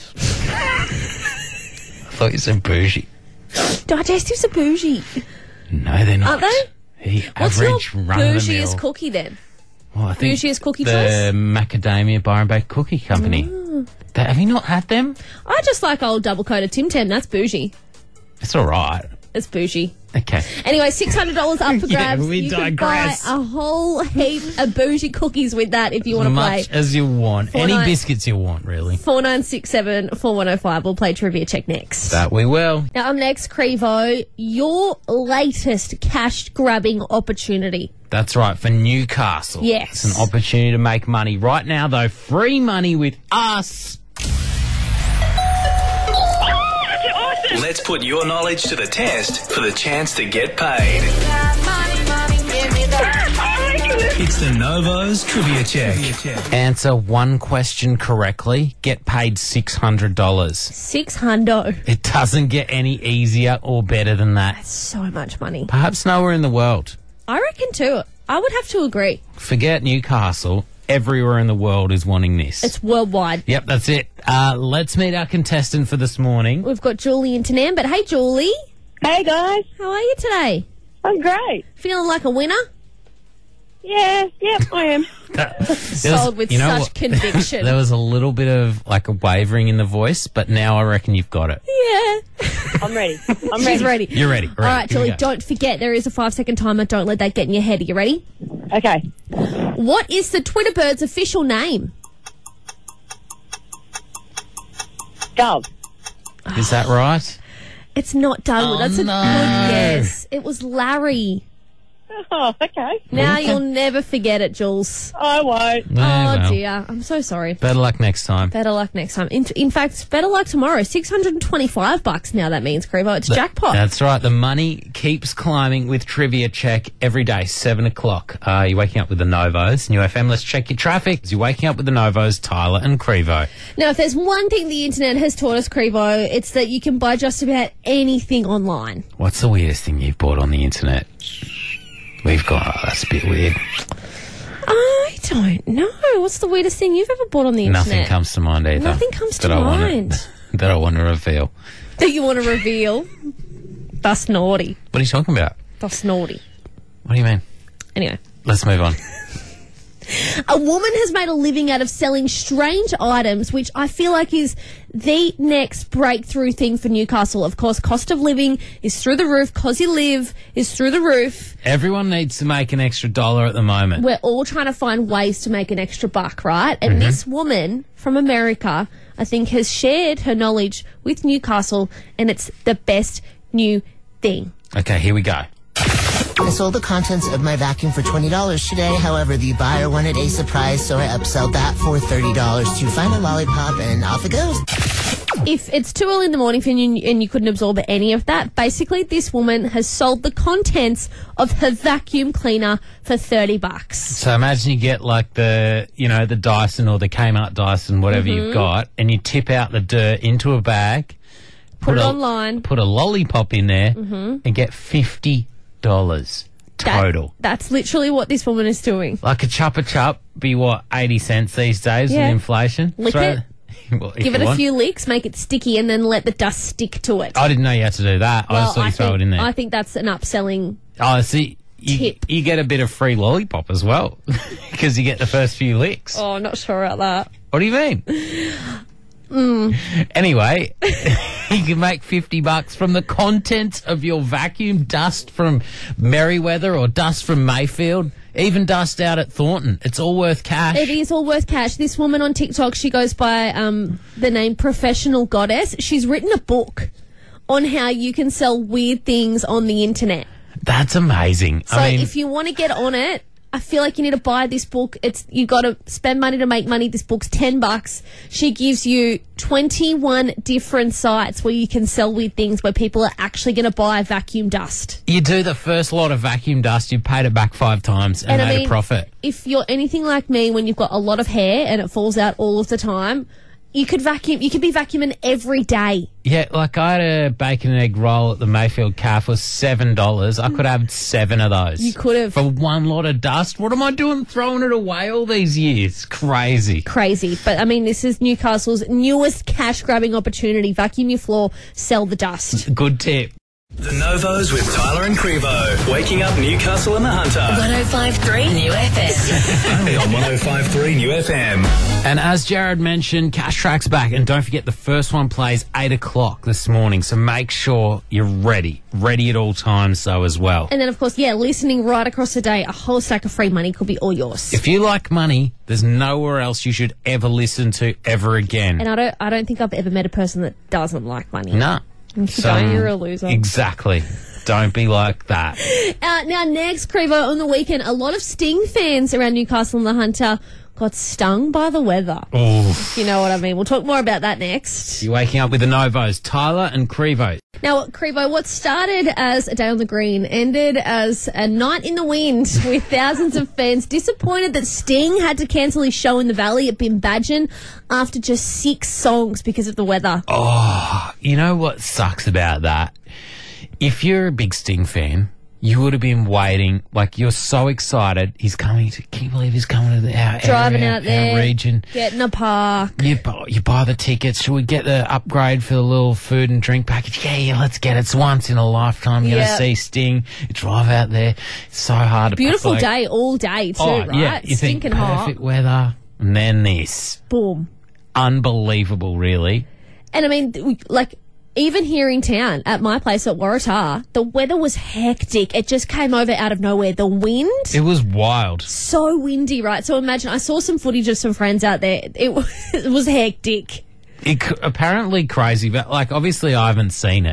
I thought you said bougie. Digestives are bougie. No, they're not. Aren't they? The What's average your run of the bougiest mill. cookie then? Well, I think bougiest cookie the choice? Macadamia Byron Bay Cookie Company. Mm. That- have you not had them? I just like old double coated Tim Tam. That's bougie. It's all right. It's bougie. Okay. Anyway, six hundred dollars up for Yeah, grabs. we you digress. can buy a whole heap of bougie cookies with that if you want As to play. much as you want. Four Any nine- biscuits you want, really. four nine six seven four one oh five. We'll play Trivia Check next. That we will. Now, up next, Crevo, your latest cash grabbing opportunity. That's right, for Newcastle. Yes. It's an opportunity to make money. Right now, though, free money with us. Let's put your knowledge to the test for the chance to get paid. It's the Novo's Trivia Check. Answer one question correctly, get paid six hundred dollars. Six hundo. It doesn't get any easier or better than that. So much money. Perhaps nowhere in the world. I reckon too. I would have to agree. Forget Newcastle. Everywhere in the world is wanting this. It's worldwide. Yep, that's it. Uh, let's meet our contestant for this morning. We've got Julie in Tanam, but hey, Julie. Hey, guys. How are you today? I'm great. Feeling like a winner? Yeah, yep, I am. That- there was- Sold with you know such what? conviction. There was a little bit of like a wavering in the voice, but now I reckon you've got it. Yeah. I'm ready. I'm She's ready. You're ready. All right, Here we Julie, go. don't forget there is a five second timer. Don't let that get in your head. Are you ready? Okay. What is the Twitter bird's official name? Dove. Is that right? It's not Douglas. Oh, That's a no. good guess. It was Larry. Oh, okay. Now you'll never forget it, Jules. I won't. Yeah, oh, well. dear. I'm so sorry. Better luck next time. Better luck next time. In, in fact, better luck tomorrow. six hundred twenty-five bucks now, that means, Crevo. It's jackpot. That's right. The money keeps climbing with Trivia Check every day, seven o'clock. Uh, you're waking up with the Novos. New F M, let's check your traffic. You're waking up with the Novos, Tyler and Crevo. Now, if there's one thing the internet has taught us, Crevo, it's that you can buy just about anything online. What's the weirdest thing you've bought on the internet? We've got... Oh, that's a bit weird. I don't know. What's the weirdest thing you've ever bought on the internet? Nothing comes to mind either. Nothing comes to that I mind. Wanna, that I want to reveal. That you want to reveal? That's naughty. What are you talking about? That's naughty. What do you mean? Anyway. Let's move on. A woman has made a living out of selling strange items, which I feel like is the next breakthrough thing for Newcastle. Of course, cost of living is through the roof. Cause you live is through the roof. Everyone needs to make an extra dollar at the moment. We're all trying to find ways to make an extra buck, right? And mm-hmm. this woman from America, I think, has shared her knowledge with Newcastle, and it's the best new thing. Okay, here we go. I sold the contents of my vacuum for twenty dollars today. However, the buyer wanted a surprise, so I upsold that for thirty dollars to find a lollipop, and off it goes. If it's too early in the morning for you and you couldn't absorb any of that, basically this woman has sold the contents of her vacuum cleaner for thirty bucks. So imagine you get like the, you know, the Dyson or the Kmart Dyson, whatever mm-hmm. you've got, and you tip out the dirt into a bag, put, put it a, online, put a lollipop in there, mm-hmm. and get fifty dollars total. That, that's literally what this woman is doing. Like a Chupa Chup be what, eighty cents these days yeah. with inflation? Lick Throw it. Well, give it a want. few licks, make it sticky, and then let the dust stick to it. I didn't know you had to do that. Well, I just thought I you throw think, it in there. I think that's an upselling Oh, see, you, tip. you get a bit of free lollipop as well because you get the first few licks. Oh, I'm not sure about that. What do you mean? Mm. Anyway, you can make fifty bucks from the contents of your vacuum, dust from Merriweather or dust from Mayfield, even dust out at Thornton. It's all worth cash. It is all worth cash. This woman on TikTok, she goes by um, the name Professional Goddess. She's written a book on how you can sell weird things on the internet. That's amazing. So I mean, if you want to get on it, I feel like you need to buy this book. It's you got to spend money to make money. This book's ten bucks. She gives you twenty-one different sites where you can sell weird things where people are actually going to buy vacuum dust. You do the first lot of vacuum dust, you've paid it back five times and, and made I mean, a profit. If you're anything like me, when you've got a lot of hair and it falls out all of the time, you could vacuum. You could be vacuuming every day. Yeah, like I had a bacon and egg roll at the Mayfield Calf for seven dollars. I could have seven of those. You could have. For one lot of dust. What am I doing throwing it away all these years? Crazy. Crazy. But, I mean, this is Newcastle's newest cash-grabbing opportunity. Vacuum your floor, sell the dust. Good tip. The Novos with Tyler and Crevo. Waking up Newcastle and the Hunter. one oh five point three New F M. Only on one oh five point three New F M. And as Jared mentioned, Cash Track's back. And don't forget, the first one plays eight o'clock this morning. So make sure you're ready. Ready at all times, though, as well. And then, of course, yeah, listening right across the day, a whole stack of free money could be all yours. If you like money, there's nowhere else you should ever listen to ever again. And I don't, I don't think I've ever met a person that doesn't like money. No. If you don't, you're a loser. Exactly. Don't be like that. Uh, now, next, Crevo, on the weekend, a lot of Sting fans around Newcastle and the Hunter got stung by the weather. Oof. You know what I mean. We'll talk more about that next. You're waking up with the Novos, Tyler and Crevo. Now, Crevo, what started as a day on the green ended as a night in the wind with thousands of fans disappointed that Sting had to cancel his show in the Valley at Bimbadgen after just six songs because of the weather. Oh, you know what sucks about that? If you're a big Sting fan, you would have been waiting, like you're so excited. He's coming to, can you believe he's coming to the, our Driving area, out there, our region. Getting a park. You, buy- you buy the tickets. Should we get the upgrade for the little food and drink package? Yeah, yeah, let's get it. It's once in a lifetime. You're Yep. going to see Sting. You drive out there. It's so hard to Beautiful like, day all day too, oh, right? Yeah, you Stinking think perfect hot. weather. And then this. Boom. Unbelievable, really. And I mean, like, even here in town, at my place at Waratah, the weather was hectic. It just came over out of nowhere. The wind, It was wild. so windy, right? So imagine, I saw some footage of some friends out there. It was, it was hectic. It c- apparently crazy, but like obviously I haven't seen it.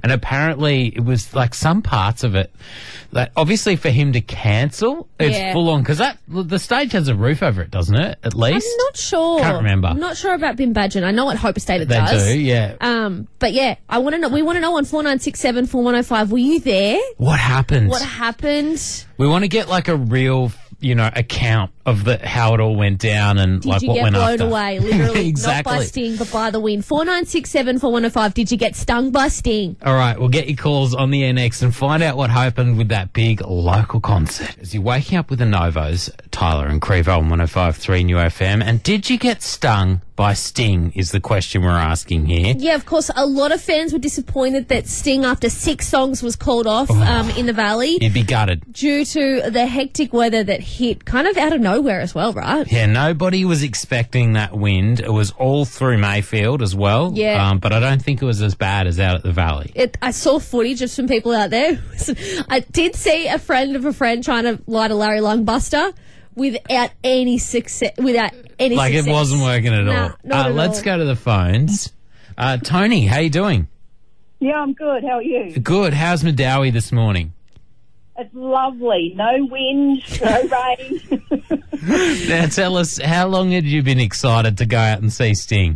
and apparently it was like some parts of it. Like obviously for him to cancel, it's Yeah. full on because that the stage has a roof over it, doesn't it? At least I'm not sure. Can't remember. I'm not sure about Bimbadgen. I know at Hope Estate it They does. do, yeah. Um, but yeah, I want to know. We want to know on four nine six seven four one zero five. Were you there? What happened? What happened? We want to get like a real, you know, account of the how it all went down and Did like you what get went blown after. away? Literally, Exactly. not by Sting, but by the wind. Four nine six seven four one zero five. Did you get stung by Sting? All right, we'll get your calls on the N X and find out what happened with that big local concert. As you're waking up with the Novos, Tyler and Crevo on one oh five point three New F M, and did you get stung by Sting is the question we're asking here. Yeah, of course. A lot of fans were disappointed that Sting, after six songs, was called off um, in the Valley You'd be gutted. due to the hectic weather that hit kind of out of nowhere as well, right? Yeah, nobody was expecting that wind. It was all through Mayfield as well. Yeah. Um, but I don't think it was as bad as out at the Valley. It, I saw footage of some people out there. I did see a friend of a friend trying to light a Larry Lungbuster without any success. Without any Like success. it wasn't working at Nah, all. not uh, at let's all. go to the phones. Uh, Tony, how you doing? Yeah, I'm good. How are you? Good. How's Madawi this morning? It's lovely. No wind, no rain. Now tell us, how long had you been excited to go out and see Sting?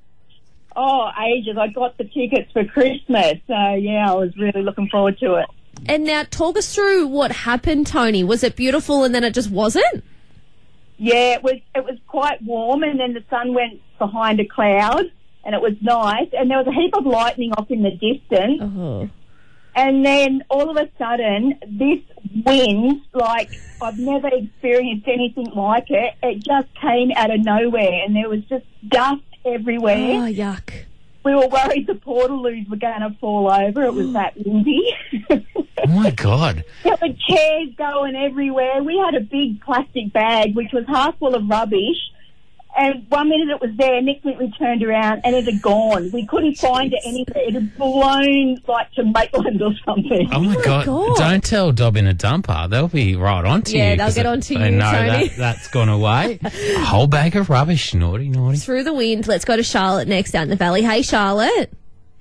Oh, ages. I got the tickets for Christmas. So, yeah, I was really looking forward to it. And now talk us through what happened, Tony. Was it beautiful and then it just wasn't? Yeah, it was it was quite warm, and then the sun went behind a cloud, and it was nice. And there was a heap of lightning off in the distance. Uh-huh. And then all of a sudden, this wind, like I've never experienced anything like it, it just came out of nowhere, and there was just dust everywhere. Oh, yuck. We were worried the portaloos were going to fall over. It was that windy. Oh, my God. There were chairs going everywhere. We had a big plastic bag, which was half full of rubbish. And one minute it was there, next minute we turned around and it had gone. We couldn't find it anywhere. It had blown like to Maitland or something. Oh, my God. Don't tell Dob in a dumper. They'll be right onto Yeah, you. they'll 'cause get it- onto they you, know Tony. That, that's gone away. A whole bag of rubbish. Naughty, naughty. Through the wind. Let's go to Charlotte next out in the Valley. Hey, Charlotte.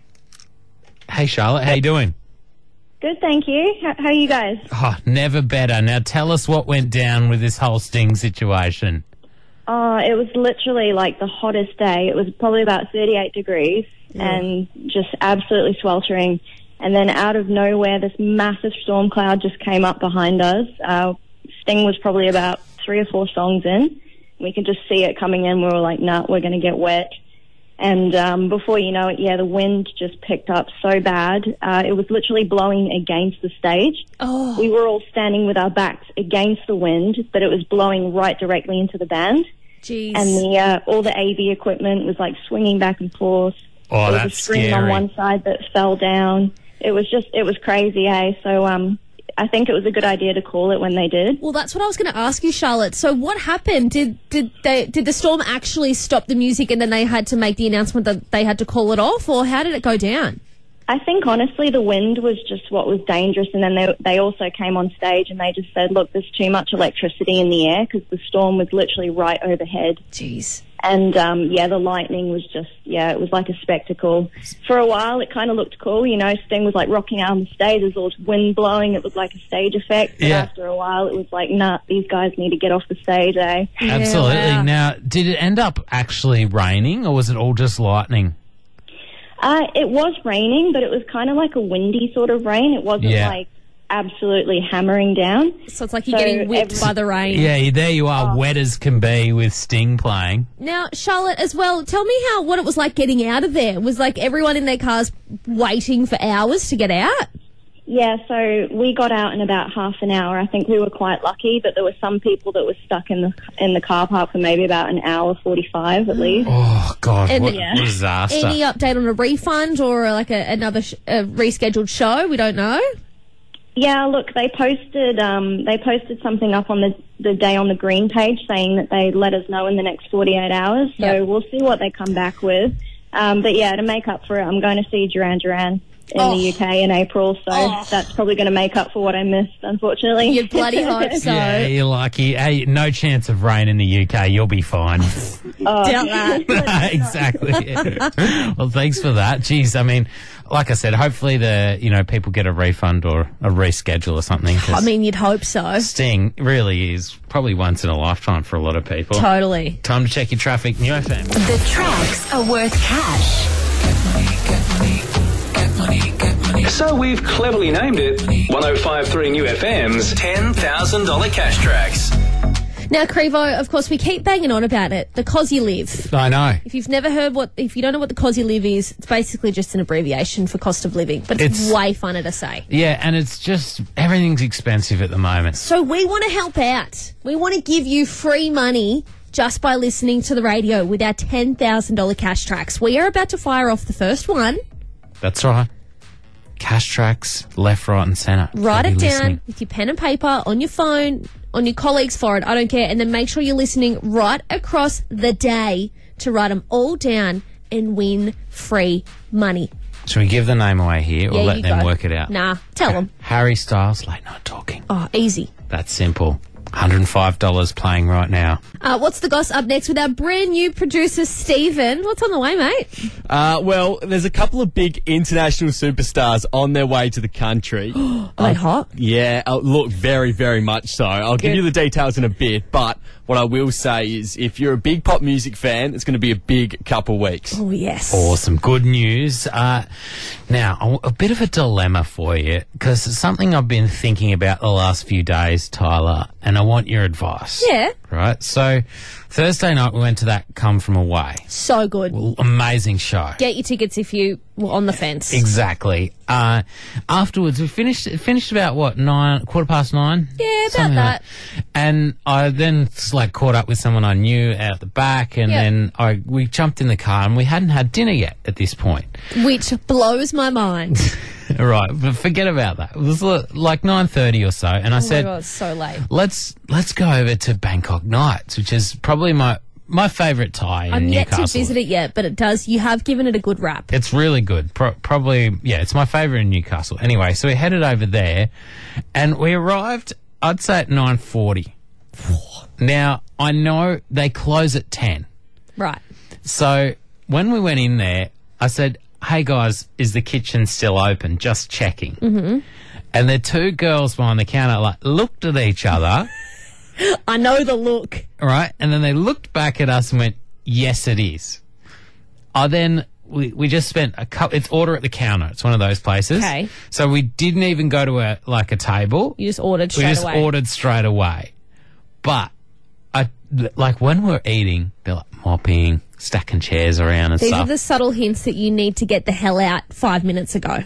Hey, Charlotte, how you doing? Good, thank you. How, how are you guys? Oh, never better. Now tell us what went down with this whole Sting situation. Oh, it was literally like the hottest day. It was probably about thirty-eight degrees and just absolutely sweltering. And then out of nowhere, this massive storm cloud just came up behind us. Uh, Sting was probably about three or four songs in. We could just see it coming in. We were like, nah, we're going to get wet. And um, before you know it, yeah, the wind just picked up so bad. Uh, it was literally blowing against the stage. Oh. We were all standing with our backs against the wind, but it was blowing right directly into the band. Jeez. And the uh, all the A V equipment was like swinging back and forth. Oh, there was that's a screen on scary. one side that fell down. It was just, it was crazy, eh? So um, I think it was a good idea to call it when they did. Well, that's what I was going to ask you, Charlotte. So what happened? Did did they did the storm actually stop the music and then they had to make the announcement that they had to call it off, or how did it go down? I think honestly the wind was just what was dangerous, and then they they also came on stage and they just said, look, there's too much electricity in the air because the storm was literally right overhead. Jeez. And um, yeah, the lightning was just, yeah, it was like a spectacle. For a while it kind of looked cool, you know, Sting was like rocking out on the stage, there's all this wind blowing, it looked like a stage effect. But Yeah. after a while it was like, nah, these guys need to get off the stage, eh? Absolutely. Now, did it end up actually raining or was it all just lightning? Uh, it was raining, but it was kind of like a windy sort of rain. It wasn't Yeah. like absolutely hammering down. So it's like you're getting whipped by the rain. Yeah, there you are, wet as can be with Sting playing. Now, Charlotte, as well, tell me how what it was like getting out of there. Was like everyone in their cars waiting for hours to get out? Yeah, so we got out in about half an hour. I think we were quite lucky, but there were some people that were stuck in the in the car park for maybe about an hour forty-five at least. Oh, God, And what, yeah. what a disaster. Any update on a refund or like a, another sh- a rescheduled show? We don't know. Yeah, look, they posted um, they posted something up on the the Day on the Green page saying that they let us know in the next forty-eight hours. So Yep. we'll see what they come back with. Um, but yeah, to make up for it, I'm going to see Duran Duran. in Oh. the U K in April, so Oh. that's probably going to make up for what I missed, unfortunately. You bloody hope so. Yeah, you're lucky. Hey, no chance of rain in the U K. You'll be fine. Oh. Doubt that. Exactly. Well, thanks for that. Jeez, I mean, like I said, hopefully the you know people get a refund or a reschedule or something. 'cause I mean, you'd hope so. Sting really is probably once in a lifetime for a lot of people. Totally. Time to check your traffic. New F M. The tracks are worth cash. So we've cleverly named it one oh five point three New F M's ten thousand dollars cash tracks. Now, Crevo, of course, we keep banging on about it. The Cosy Live. I know. If you've never heard what, if you don't know what the Cosy Live is, it's basically just an abbreviation for cost of living, but it's, It's- way funner to say. Yeah, and it's just everything's expensive at the moment. So we want to help out. We want to give you free money just by listening to the radio with our ten thousand dollars cash tracks. We are about to fire off the first one. That's right. Cash tracks, left, right, and centre. Write You'll it be down listening. with your pen and paper on your phone, on your colleague's forehead, I don't care, and then make sure you're listening right across the day to write them all down and win free money. Should we give the name away here or Yeah, let you them go. work it out? Nah, tell them. Harry Styles, Late Night Talking. Oh, easy. That's simple. one hundred five dollars playing right now. Uh, what's the goss up next with our brand new producer, Stephen? What's on the way, mate? Uh, well, there's a couple of big international superstars on their way to the country. Are they hot? Yeah, uh, look, very, very much so. I'll give Good. you the details in a bit, but what I will say is if you're a big pop music fan, it's going to be a big couple weeks. Oh, yes. Awesome. Good news. Uh, now, a, a bit of a dilemma for you because it's something I've been thinking about the last few days, Tyler, and I want your advice. Yeah. Right? So, Thursday night we went to that Come From Away. So good. Well, amazing show. Get your tickets if you were on the fence. Exactly. Uh, afterwards, we finished it finished about, what, nine, quarter past nine? Yeah, about Something that. like- And I then just, like caught up with someone I knew out the back, and Yep. then I we jumped in the car, and we hadn't had dinner yet at this point. Which blows my mind. Right, but forget about that. It was li- like nine thirty or so, and I Oh said, my God, so late. "Let's let's go over to Bangkok Nights, which is probably my my favourite Thai in I'm yet Newcastle. to visit it yet, but it does. You have given it a good rap. It's really good. Pro- probably, yeah, it's my favourite in Newcastle. Anyway, so we headed over there, and we arrived, I'd say, at nine forty. Now, I know they close at ten. Right. So when we went in there, I said, "Hey guys, is the kitchen still open? Just checking." Mm-hmm. And the two girls behind the counter like looked at each other, I know the look. right? And then they looked back at us and went, "Yes, it is." I then we, we just spent a couple. It's order at the counter. It's one of those places. Okay. So we didn't even go to a like a table. You just ordered we straight just away. ordered straight away. But I like when we're eating, they're like mopping, stacking chairs around and These stuff. are the subtle hints that you need to get the hell out five minutes ago.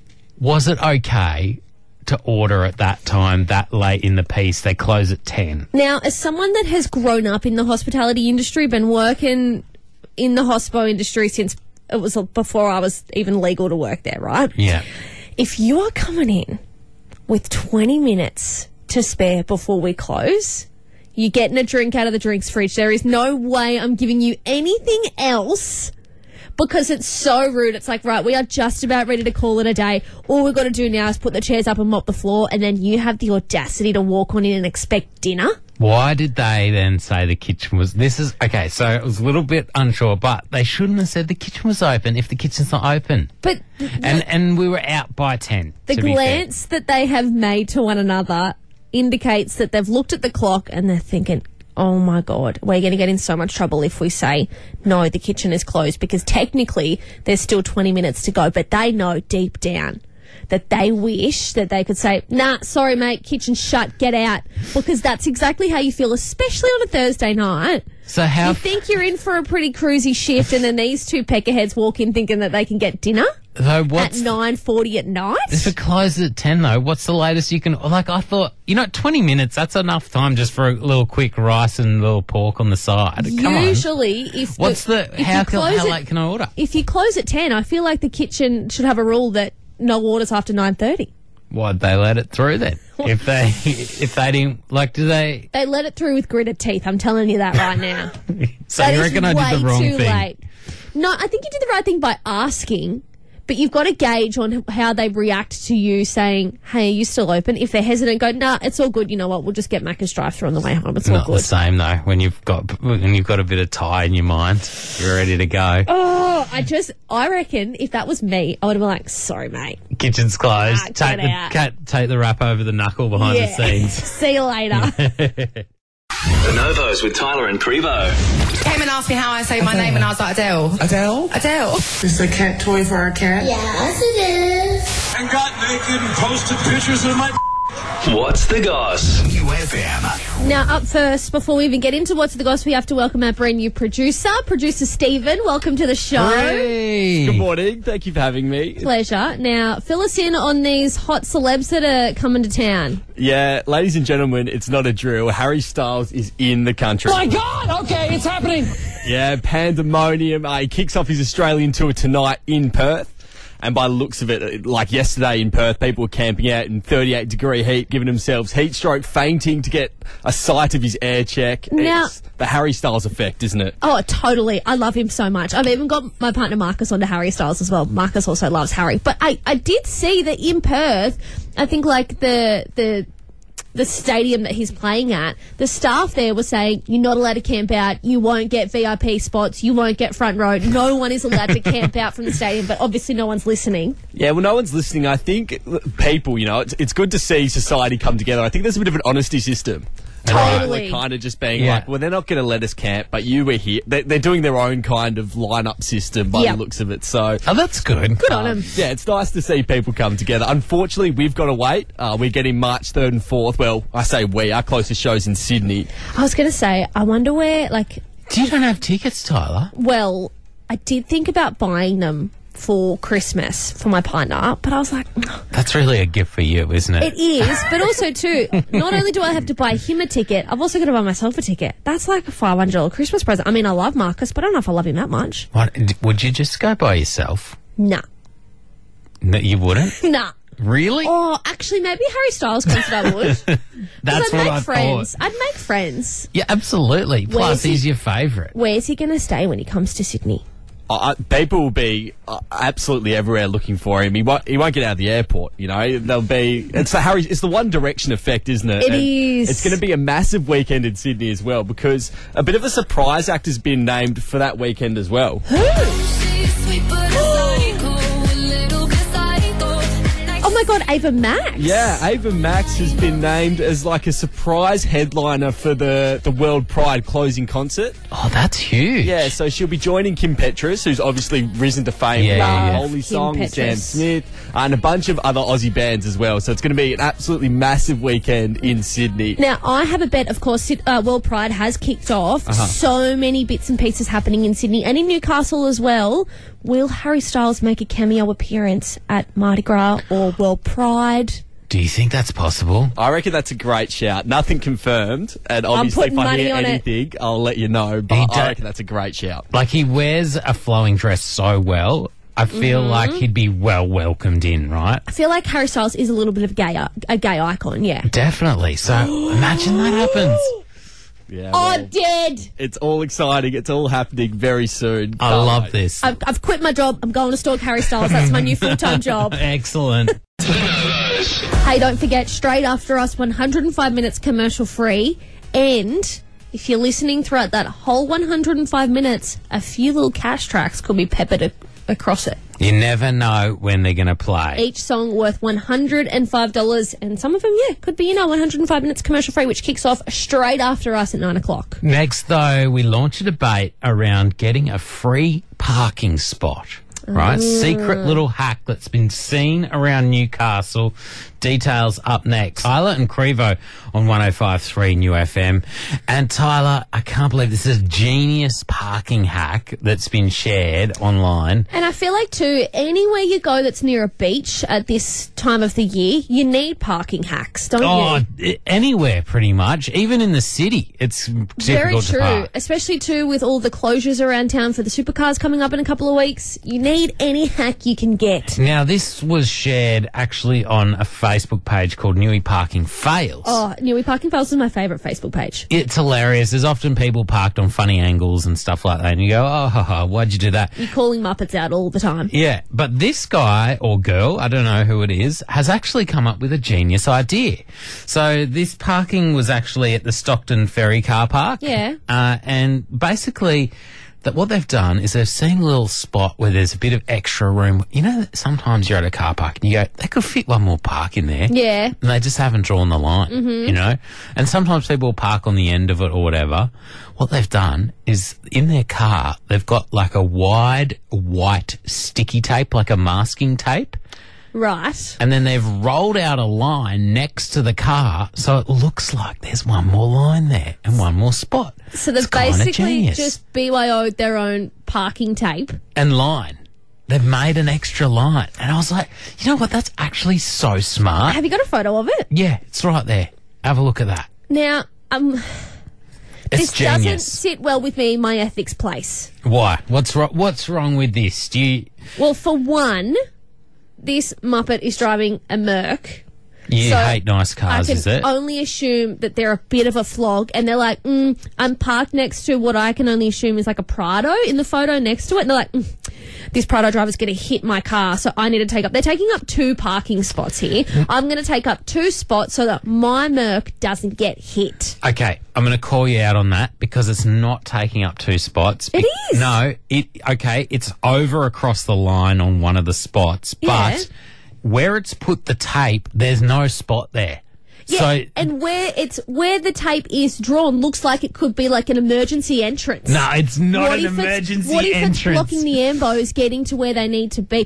Was it okay to order at that time, that late in the piece? They close at ten. Now, as someone that has grown up in the hospitality industry, been working in the hospo industry since it was before I was even legal to work there, right? Yeah. If you are coming in with twenty minutes to spare before we close, you're getting a drink out of the drinks fridge. There is no way I'm giving you anything else because it's so rude. It's like, right, we are just about ready to call it a day. All we've got to do now is put the chairs up and mop the floor, and then you have the audacity to walk on in and expect dinner. Why did they then say the kitchen was... This is... Okay, so it was a little bit unsure, but they shouldn't have said the kitchen was open if the kitchen's not open. But And and we were out by ten, the to be fair. glance that they have made to one another indicates that they've looked at the clock and they're thinking, oh my God, we're going to get in so much trouble if we say, no, the kitchen is closed, because technically there's still twenty minutes to go, but they know deep down that they wish that they could say, nah, sorry, mate, kitchen shut, get out, because that's exactly how you feel, especially on a Thursday night. So how... You think you're in for a pretty cruisy shift, and then these two peckerheads walk in thinking that they can get dinner Though what's... at nine forty at night? If it closes at ten, though, what's the latest you can... Like, I thought, you know, twenty minutes, that's enough time just for a little quick rice and a little pork on the side. Come on. Usually, if What's the... if How, you can, close how it- late can I order? If you close at ten, I feel like the kitchen should have a rule that no orders after nine thirty. Why'd they let it through then? if they if they didn't... Like, do they... They let it through with gritted teeth. I'm telling you that right now. So That you is reckon I way did the wrong too thing? late. No, I think you did the right thing by asking, but but you've got to gauge on how they react to you saying, hey, are you still open? If they're hesitant, go, nah, it's all good. You know what? We'll just get Macca's drive-through on the way home. It's all Not good. the same though. When you've got when you've got a bit of tie in your mind, you're ready to go. Oh, I just, I reckon if that was me, I would have been like, sorry, mate. Kitchen's closed. Ah, get take the out. cat, take the wrap over the knuckle behind Yeah. the scenes. See you later. The Novos with Tyler and Prevo. Came and asked me how I say my name, and I was like, Adele. Adele? Adele. Is the cat toy for our cat? Yes, it is. And got naked and posted pictures of my... What's the goss? U F M. Now, up first, before we even get into What's the Goss, we have to welcome our brand new producer, producer Stephen. Welcome to the show. Hey. Good morning. Thank you for having me. Pleasure. Now, fill us in on these hot celebs that are coming to town. Yeah, ladies and gentlemen, it's not a drill. Harry Styles is in the country. My God! Okay, it's happening. Yeah, pandemonium. Uh, he kicks off his Australian tour tonight in Perth. And by the looks of it, like yesterday in Perth, people were camping out in thirty-eight degree heat, giving themselves heat stroke, fainting to get a sight of his air check. Now- It's the Harry Styles effect, isn't it? Oh, totally. I love him so much. I've even got my partner Marcus onto Harry Styles as well. Marcus also loves Harry. But I, I did see that in Perth, I think like the the the stadium that he's playing at, the staff there were saying, you're not allowed to camp out, you won't get V I P spots, you won't get front row, no one is allowed to camp out from the stadium, but obviously no one's listening. Yeah, well, no one's listening. I think people, you know, it's, it's good to see society come together. I think there's a bit of an honesty system. Totally. They're kind of just being Yeah. like, well, they're not going to let us camp, but you were here. They, they're doing their own kind of lineup system by Yep. the looks of it. So, Oh, that's good. Good on him. yeah, it's nice to see people come together. Unfortunately, we've got to wait. Uh, we're getting March third and fourth. Well, I say we. Our closest show's in Sydney. I was going to say, I wonder where, like, You don't have tickets, Tyler. well, I did think about buying them for Christmas for my partner, but I was like, That's really a gift for you, isn't it? it is, but also too, not only do I have to buy him a ticket, I've also got to buy myself a ticket. That's like a five hundred dollars Christmas present. I mean, I love Marcus, but I don't know if I love him that much. What, d- would you just go by yourself? Nah. No, you wouldn't? Nah. Really? Oh, actually, maybe Harry Styles concert I would. 'Cause That's I'd what make I friends. thought. I'd make friends. Yeah, absolutely. Where's Plus, he- he's your favourite. Where's he going to stay when he comes to Sydney? Uh, people will be uh, absolutely everywhere looking for him. He won't. He won't get out of the airport. You know, they'll be. It's the Harry. It's the One Direction effect, isn't it? It And is. It's going to be a massive weekend in Sydney as well, because a bit of a surprise act has been named for that weekend as well. Oh my God, Ava Max. Yeah, Ava Max has been named as like a surprise headliner for the the World Pride closing concert. Oh, that's huge. Yeah, so she'll be joining Kim Petras, who's obviously risen to fame Yeah, with yeah, yeah. Holy Kim Song, Petras. Sam Smith, and a bunch of other Aussie bands as well. So it's going to be an absolutely massive weekend in Sydney. Now, I have a bet, of course, Syd- uh, World Pride has kicked off. Uh-huh. So many bits and pieces happening in Sydney and in Newcastle as well. Will Harry Styles make a cameo appearance at Mardi Gras or World Pride? Do you think that's possible? I reckon that's a great shout. Nothing confirmed, and obviously putting if I money hear on it. anything, I'll let you know. He But do- I reckon that's a great shout. Like, he wears a flowing dress so well. I feel Mm-hmm. like he'd be well welcomed in, right? I feel like Harry Styles is a little bit of a gay, a gay icon, yeah. Definitely. So imagine that happens. Yeah, Oh, well, dead. it's all exciting. It's all happening very soon. I Can't love wait. this. I've, I've quit my job. I'm going to stalk Harry Styles. That's my new full-time job. Excellent. Hey, don't forget, straight after us, one hundred five minutes commercial free. And if you're listening throughout that whole one hundred five minutes, a few little cash tracks could be peppered a- across it. You never know when they're going to play. Each song worth one hundred five dollars. And some of them, yeah, could be, you know, one hundred five minutes commercial free, which kicks off straight after us at nine o'clock. Next, though, we launch a debate around getting a free parking spot. Right? Secret little hack that's been seen around Newcastle. Details up next. Tyler and Crevo on one oh five point three New F M. And Tyler, I can't believe this is a genius parking hack that's been shared online. And I feel like, too, anywhere you go that's near a beach at this time of the year, you need parking hacks, don't Oh, you? i- anywhere pretty much. Even in the city, it's Very difficult to true. park. Especially, too, with all the closures around town for the supercars coming up in a couple of weeks. You need need any hack you can get. Now, this was shared actually on a Facebook page called Newey Parking Fails. Oh, Newey Parking Fails is my favourite Facebook page. It's hilarious. There's often people parked on funny angles and stuff like that, and you go, oh, ha, ha, why'd you do that? You're calling Muppets out all the time. Yeah, but this guy or girl, I don't know who it is, has actually come up with a genius idea. So this parking was actually at the Stockton Ferry car park. Yeah. Uh, and basically, that what they've done is they've seen a little spot where there's a bit of extra room. You know, sometimes you're at a car park and you go, they could fit one more park in there. Yeah. And they just haven't drawn the line, Mhm. you know? And sometimes people park on the end of it or whatever. What they've done is in their car, they've got like a wide white sticky tape, like a masking tape. Right. And then they've rolled out a line next to the car so it looks like there's one more line there and one more spot. So they've It's kinda basically genius. just B Y O'd their own parking tape. And line. They've made an extra line. And I was like, you know what? That's actually so smart. Have you got a photo of it? Yeah, it's right there. Have a look at that. Now, um, It's this doesn't genius. sit well with me in my ethics place. Why? What's wrong? What's wrong with this? Do you Well, for one, this Muppet is driving a Merc. you So, hate nice I cars? can Is it? only assume that they're a bit of a flog, and they're like, mm, I'm parked next to what I can only assume is like a Prado in the photo next to it, and they're like, mm, this Prado driver's going to hit my car, so I need to take up. They're taking up two parking spots here. I'm going to take up two spots so that my Merc doesn't get hit. Okay, I'm going to call you out on that because it's not taking up two spots. It Be- is. No, it okay. It's over across the line on one of the spots, Yeah. but where it's put the tape, there's no spot there. Yeah, So and where it's where the tape is drawn looks like it could be like an emergency entrance. no, it's not What an if it's- emergency What if entrance. it's blocking the ambos getting to where they need to be?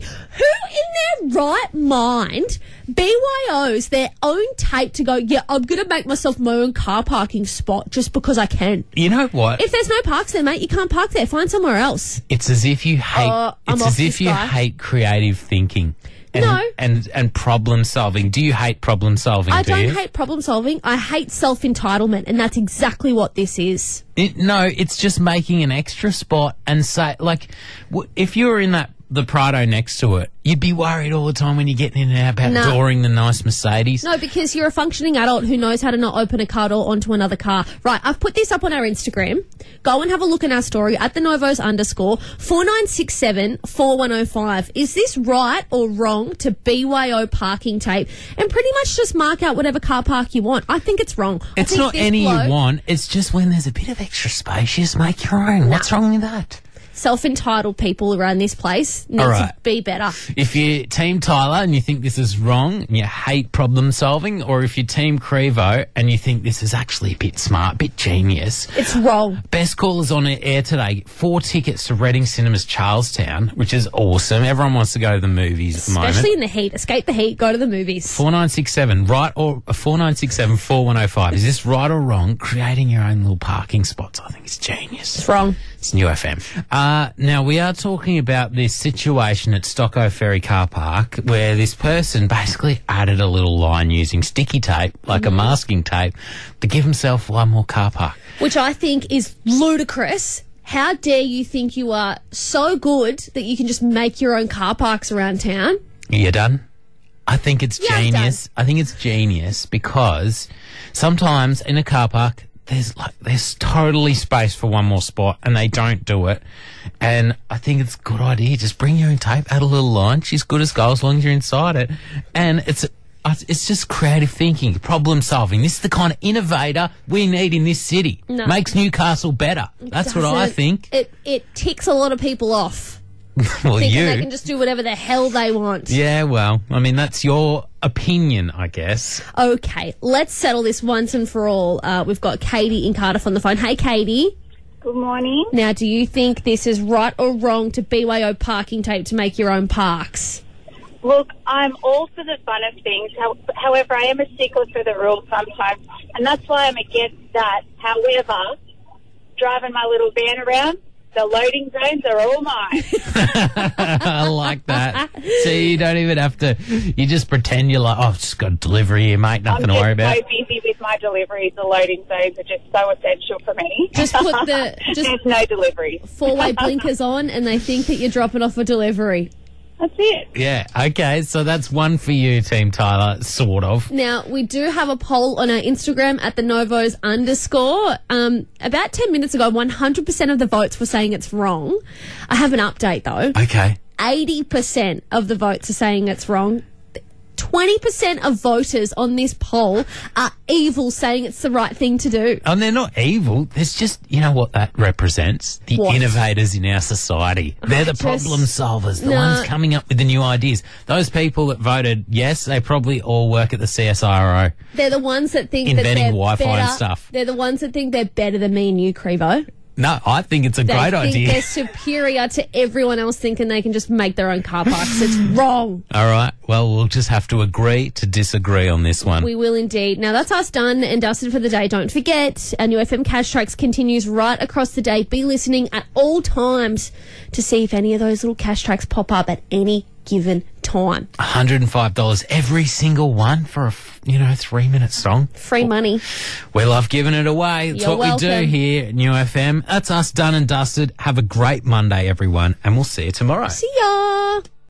Who in their right mind B Y Os their own tape to go, yeah, I'm going to make myself my own car parking spot just because I can? You know what? If there's no parks there, mate, you can't park there. Find somewhere else. It's as if you hate. Uh, I'm it's off as if this you guy. hate creative thinking. And, No. and and problem solving. Do you hate problem solving? I do don't you? hate problem solving. I hate self-entitlement, and that's exactly what this is. It, no, it's just making an extra spot and say, like, w- if you were in that the Prado next to it, you'd be worried all the time when you're getting in and out about No. dooring the nice Mercedes. No, because you're a functioning adult who knows how to not open a car door onto another car. Right, I've put this up on our Instagram. Go and have a look in our story at the Novos underscore four nine six seven four one oh five. Is this right or wrong to B Y O parking tape and pretty much just mark out whatever car park you want? I think it's wrong. I It's think not this any bloke- you want. It's just when there's a bit of extra space, you just make your own. What's wrong with that? Self-entitled people around this place need All to right. be better. If you're Team Tyler and you think this is wrong and you hate problem solving, or if you're Team Crevo and you think this is actually a bit smart, a bit genius, It's wrong. best callers on air today. Four tickets to Reading Cinemas Charlestown, which is awesome. Everyone wants to go to the movies at the moment. Especially in the heat. Escape the heat. Go to the movies. Four nine six seven, right or uh, four nine six seven four one zero five. Is this right or wrong? Creating your own little parking spots, I think it's genius. It's wrong. It's New F M. Uh, now we are talking about this situation at Stocko Ferry Car Park where this person basically added a little line using sticky tape, like a masking tape, to give himself one more car park. Which I think is ludicrous. How dare you think you are so good that you can just make your own car parks around town? Are you done? I think it's Yeah, I'm genius. I think it's genius because sometimes in a car park there's like there's totally space for one more spot and they don't do it. And I think it's a good idea. Just bring your own tape, add a little line. She's good as gold as long as you're inside it. And it's it's just creative thinking, problem solving. This is the kind of innovator we need in this city. No. Makes Newcastle better. That's what I Doesn't- think. It it ticks a lot of people off. Well, thinking you. they can just do whatever the hell they want. Yeah, well, I mean, that's your opinion, I guess. Okay, let's settle this once and for all. Uh, we've got Katie in Cardiff on the phone. Hey, Katie. Good morning. Now, do you think this is right or wrong to B Y O parking tape to make your own parks? Look, I'm all for the fun of things. How- However, I am a stickler for the rules sometimes, and that's why I'm against that. However, driving my little van around, The loading zones are all mine. I like that. So you don't even have to, you just pretend you're like, oh, I've just got a delivery here, mate, nothing I'm to worry just about. so busy with my deliveries. The loading zones are just so essential for me. Just put the just There's no deliveries. four-way blinkers on, and they think that you're dropping off a delivery. That's it. Yeah, okay, so that's one for you, Team Tyler, sort of. Now, we do have a poll on our Instagram at the Novos underscore. Um, about ten minutes ago, one hundred percent of the votes were saying it's wrong. I have an update, though. Okay. eighty percent of the votes are saying it's wrong. twenty percent of voters on this poll are evil, saying it's the right thing to do. And they're not evil. There's just, you know what that represents? The What? innovators in our society. They're the just- problem solvers, the No. ones coming up with the new ideas. Those people that voted yes, they probably all work at the C S I R O. They're the ones that think that Inventing they're Wi-Fi and better. stuff. They're the ones that think they're better than me and you, Crevo. No, I think it's a They great think idea. they're superior to everyone else thinking they can just make their own car parks. It's wrong. All right. Well, we'll just have to agree to disagree on this one. We will indeed. Now, that's us done and dusted for the day. Don't forget, our new F M Cash Tracks continues right across the day. Be listening at all times to see if any of those little cash tracks pop up at any given time. one hundred five dollars every single one for a, f- you know, three-minute song. Free money. We love giving it away. It's You're what we do welcome. here at New F M. That's us done and dusted. Have a great Monday, everyone, and we'll see you tomorrow. See ya.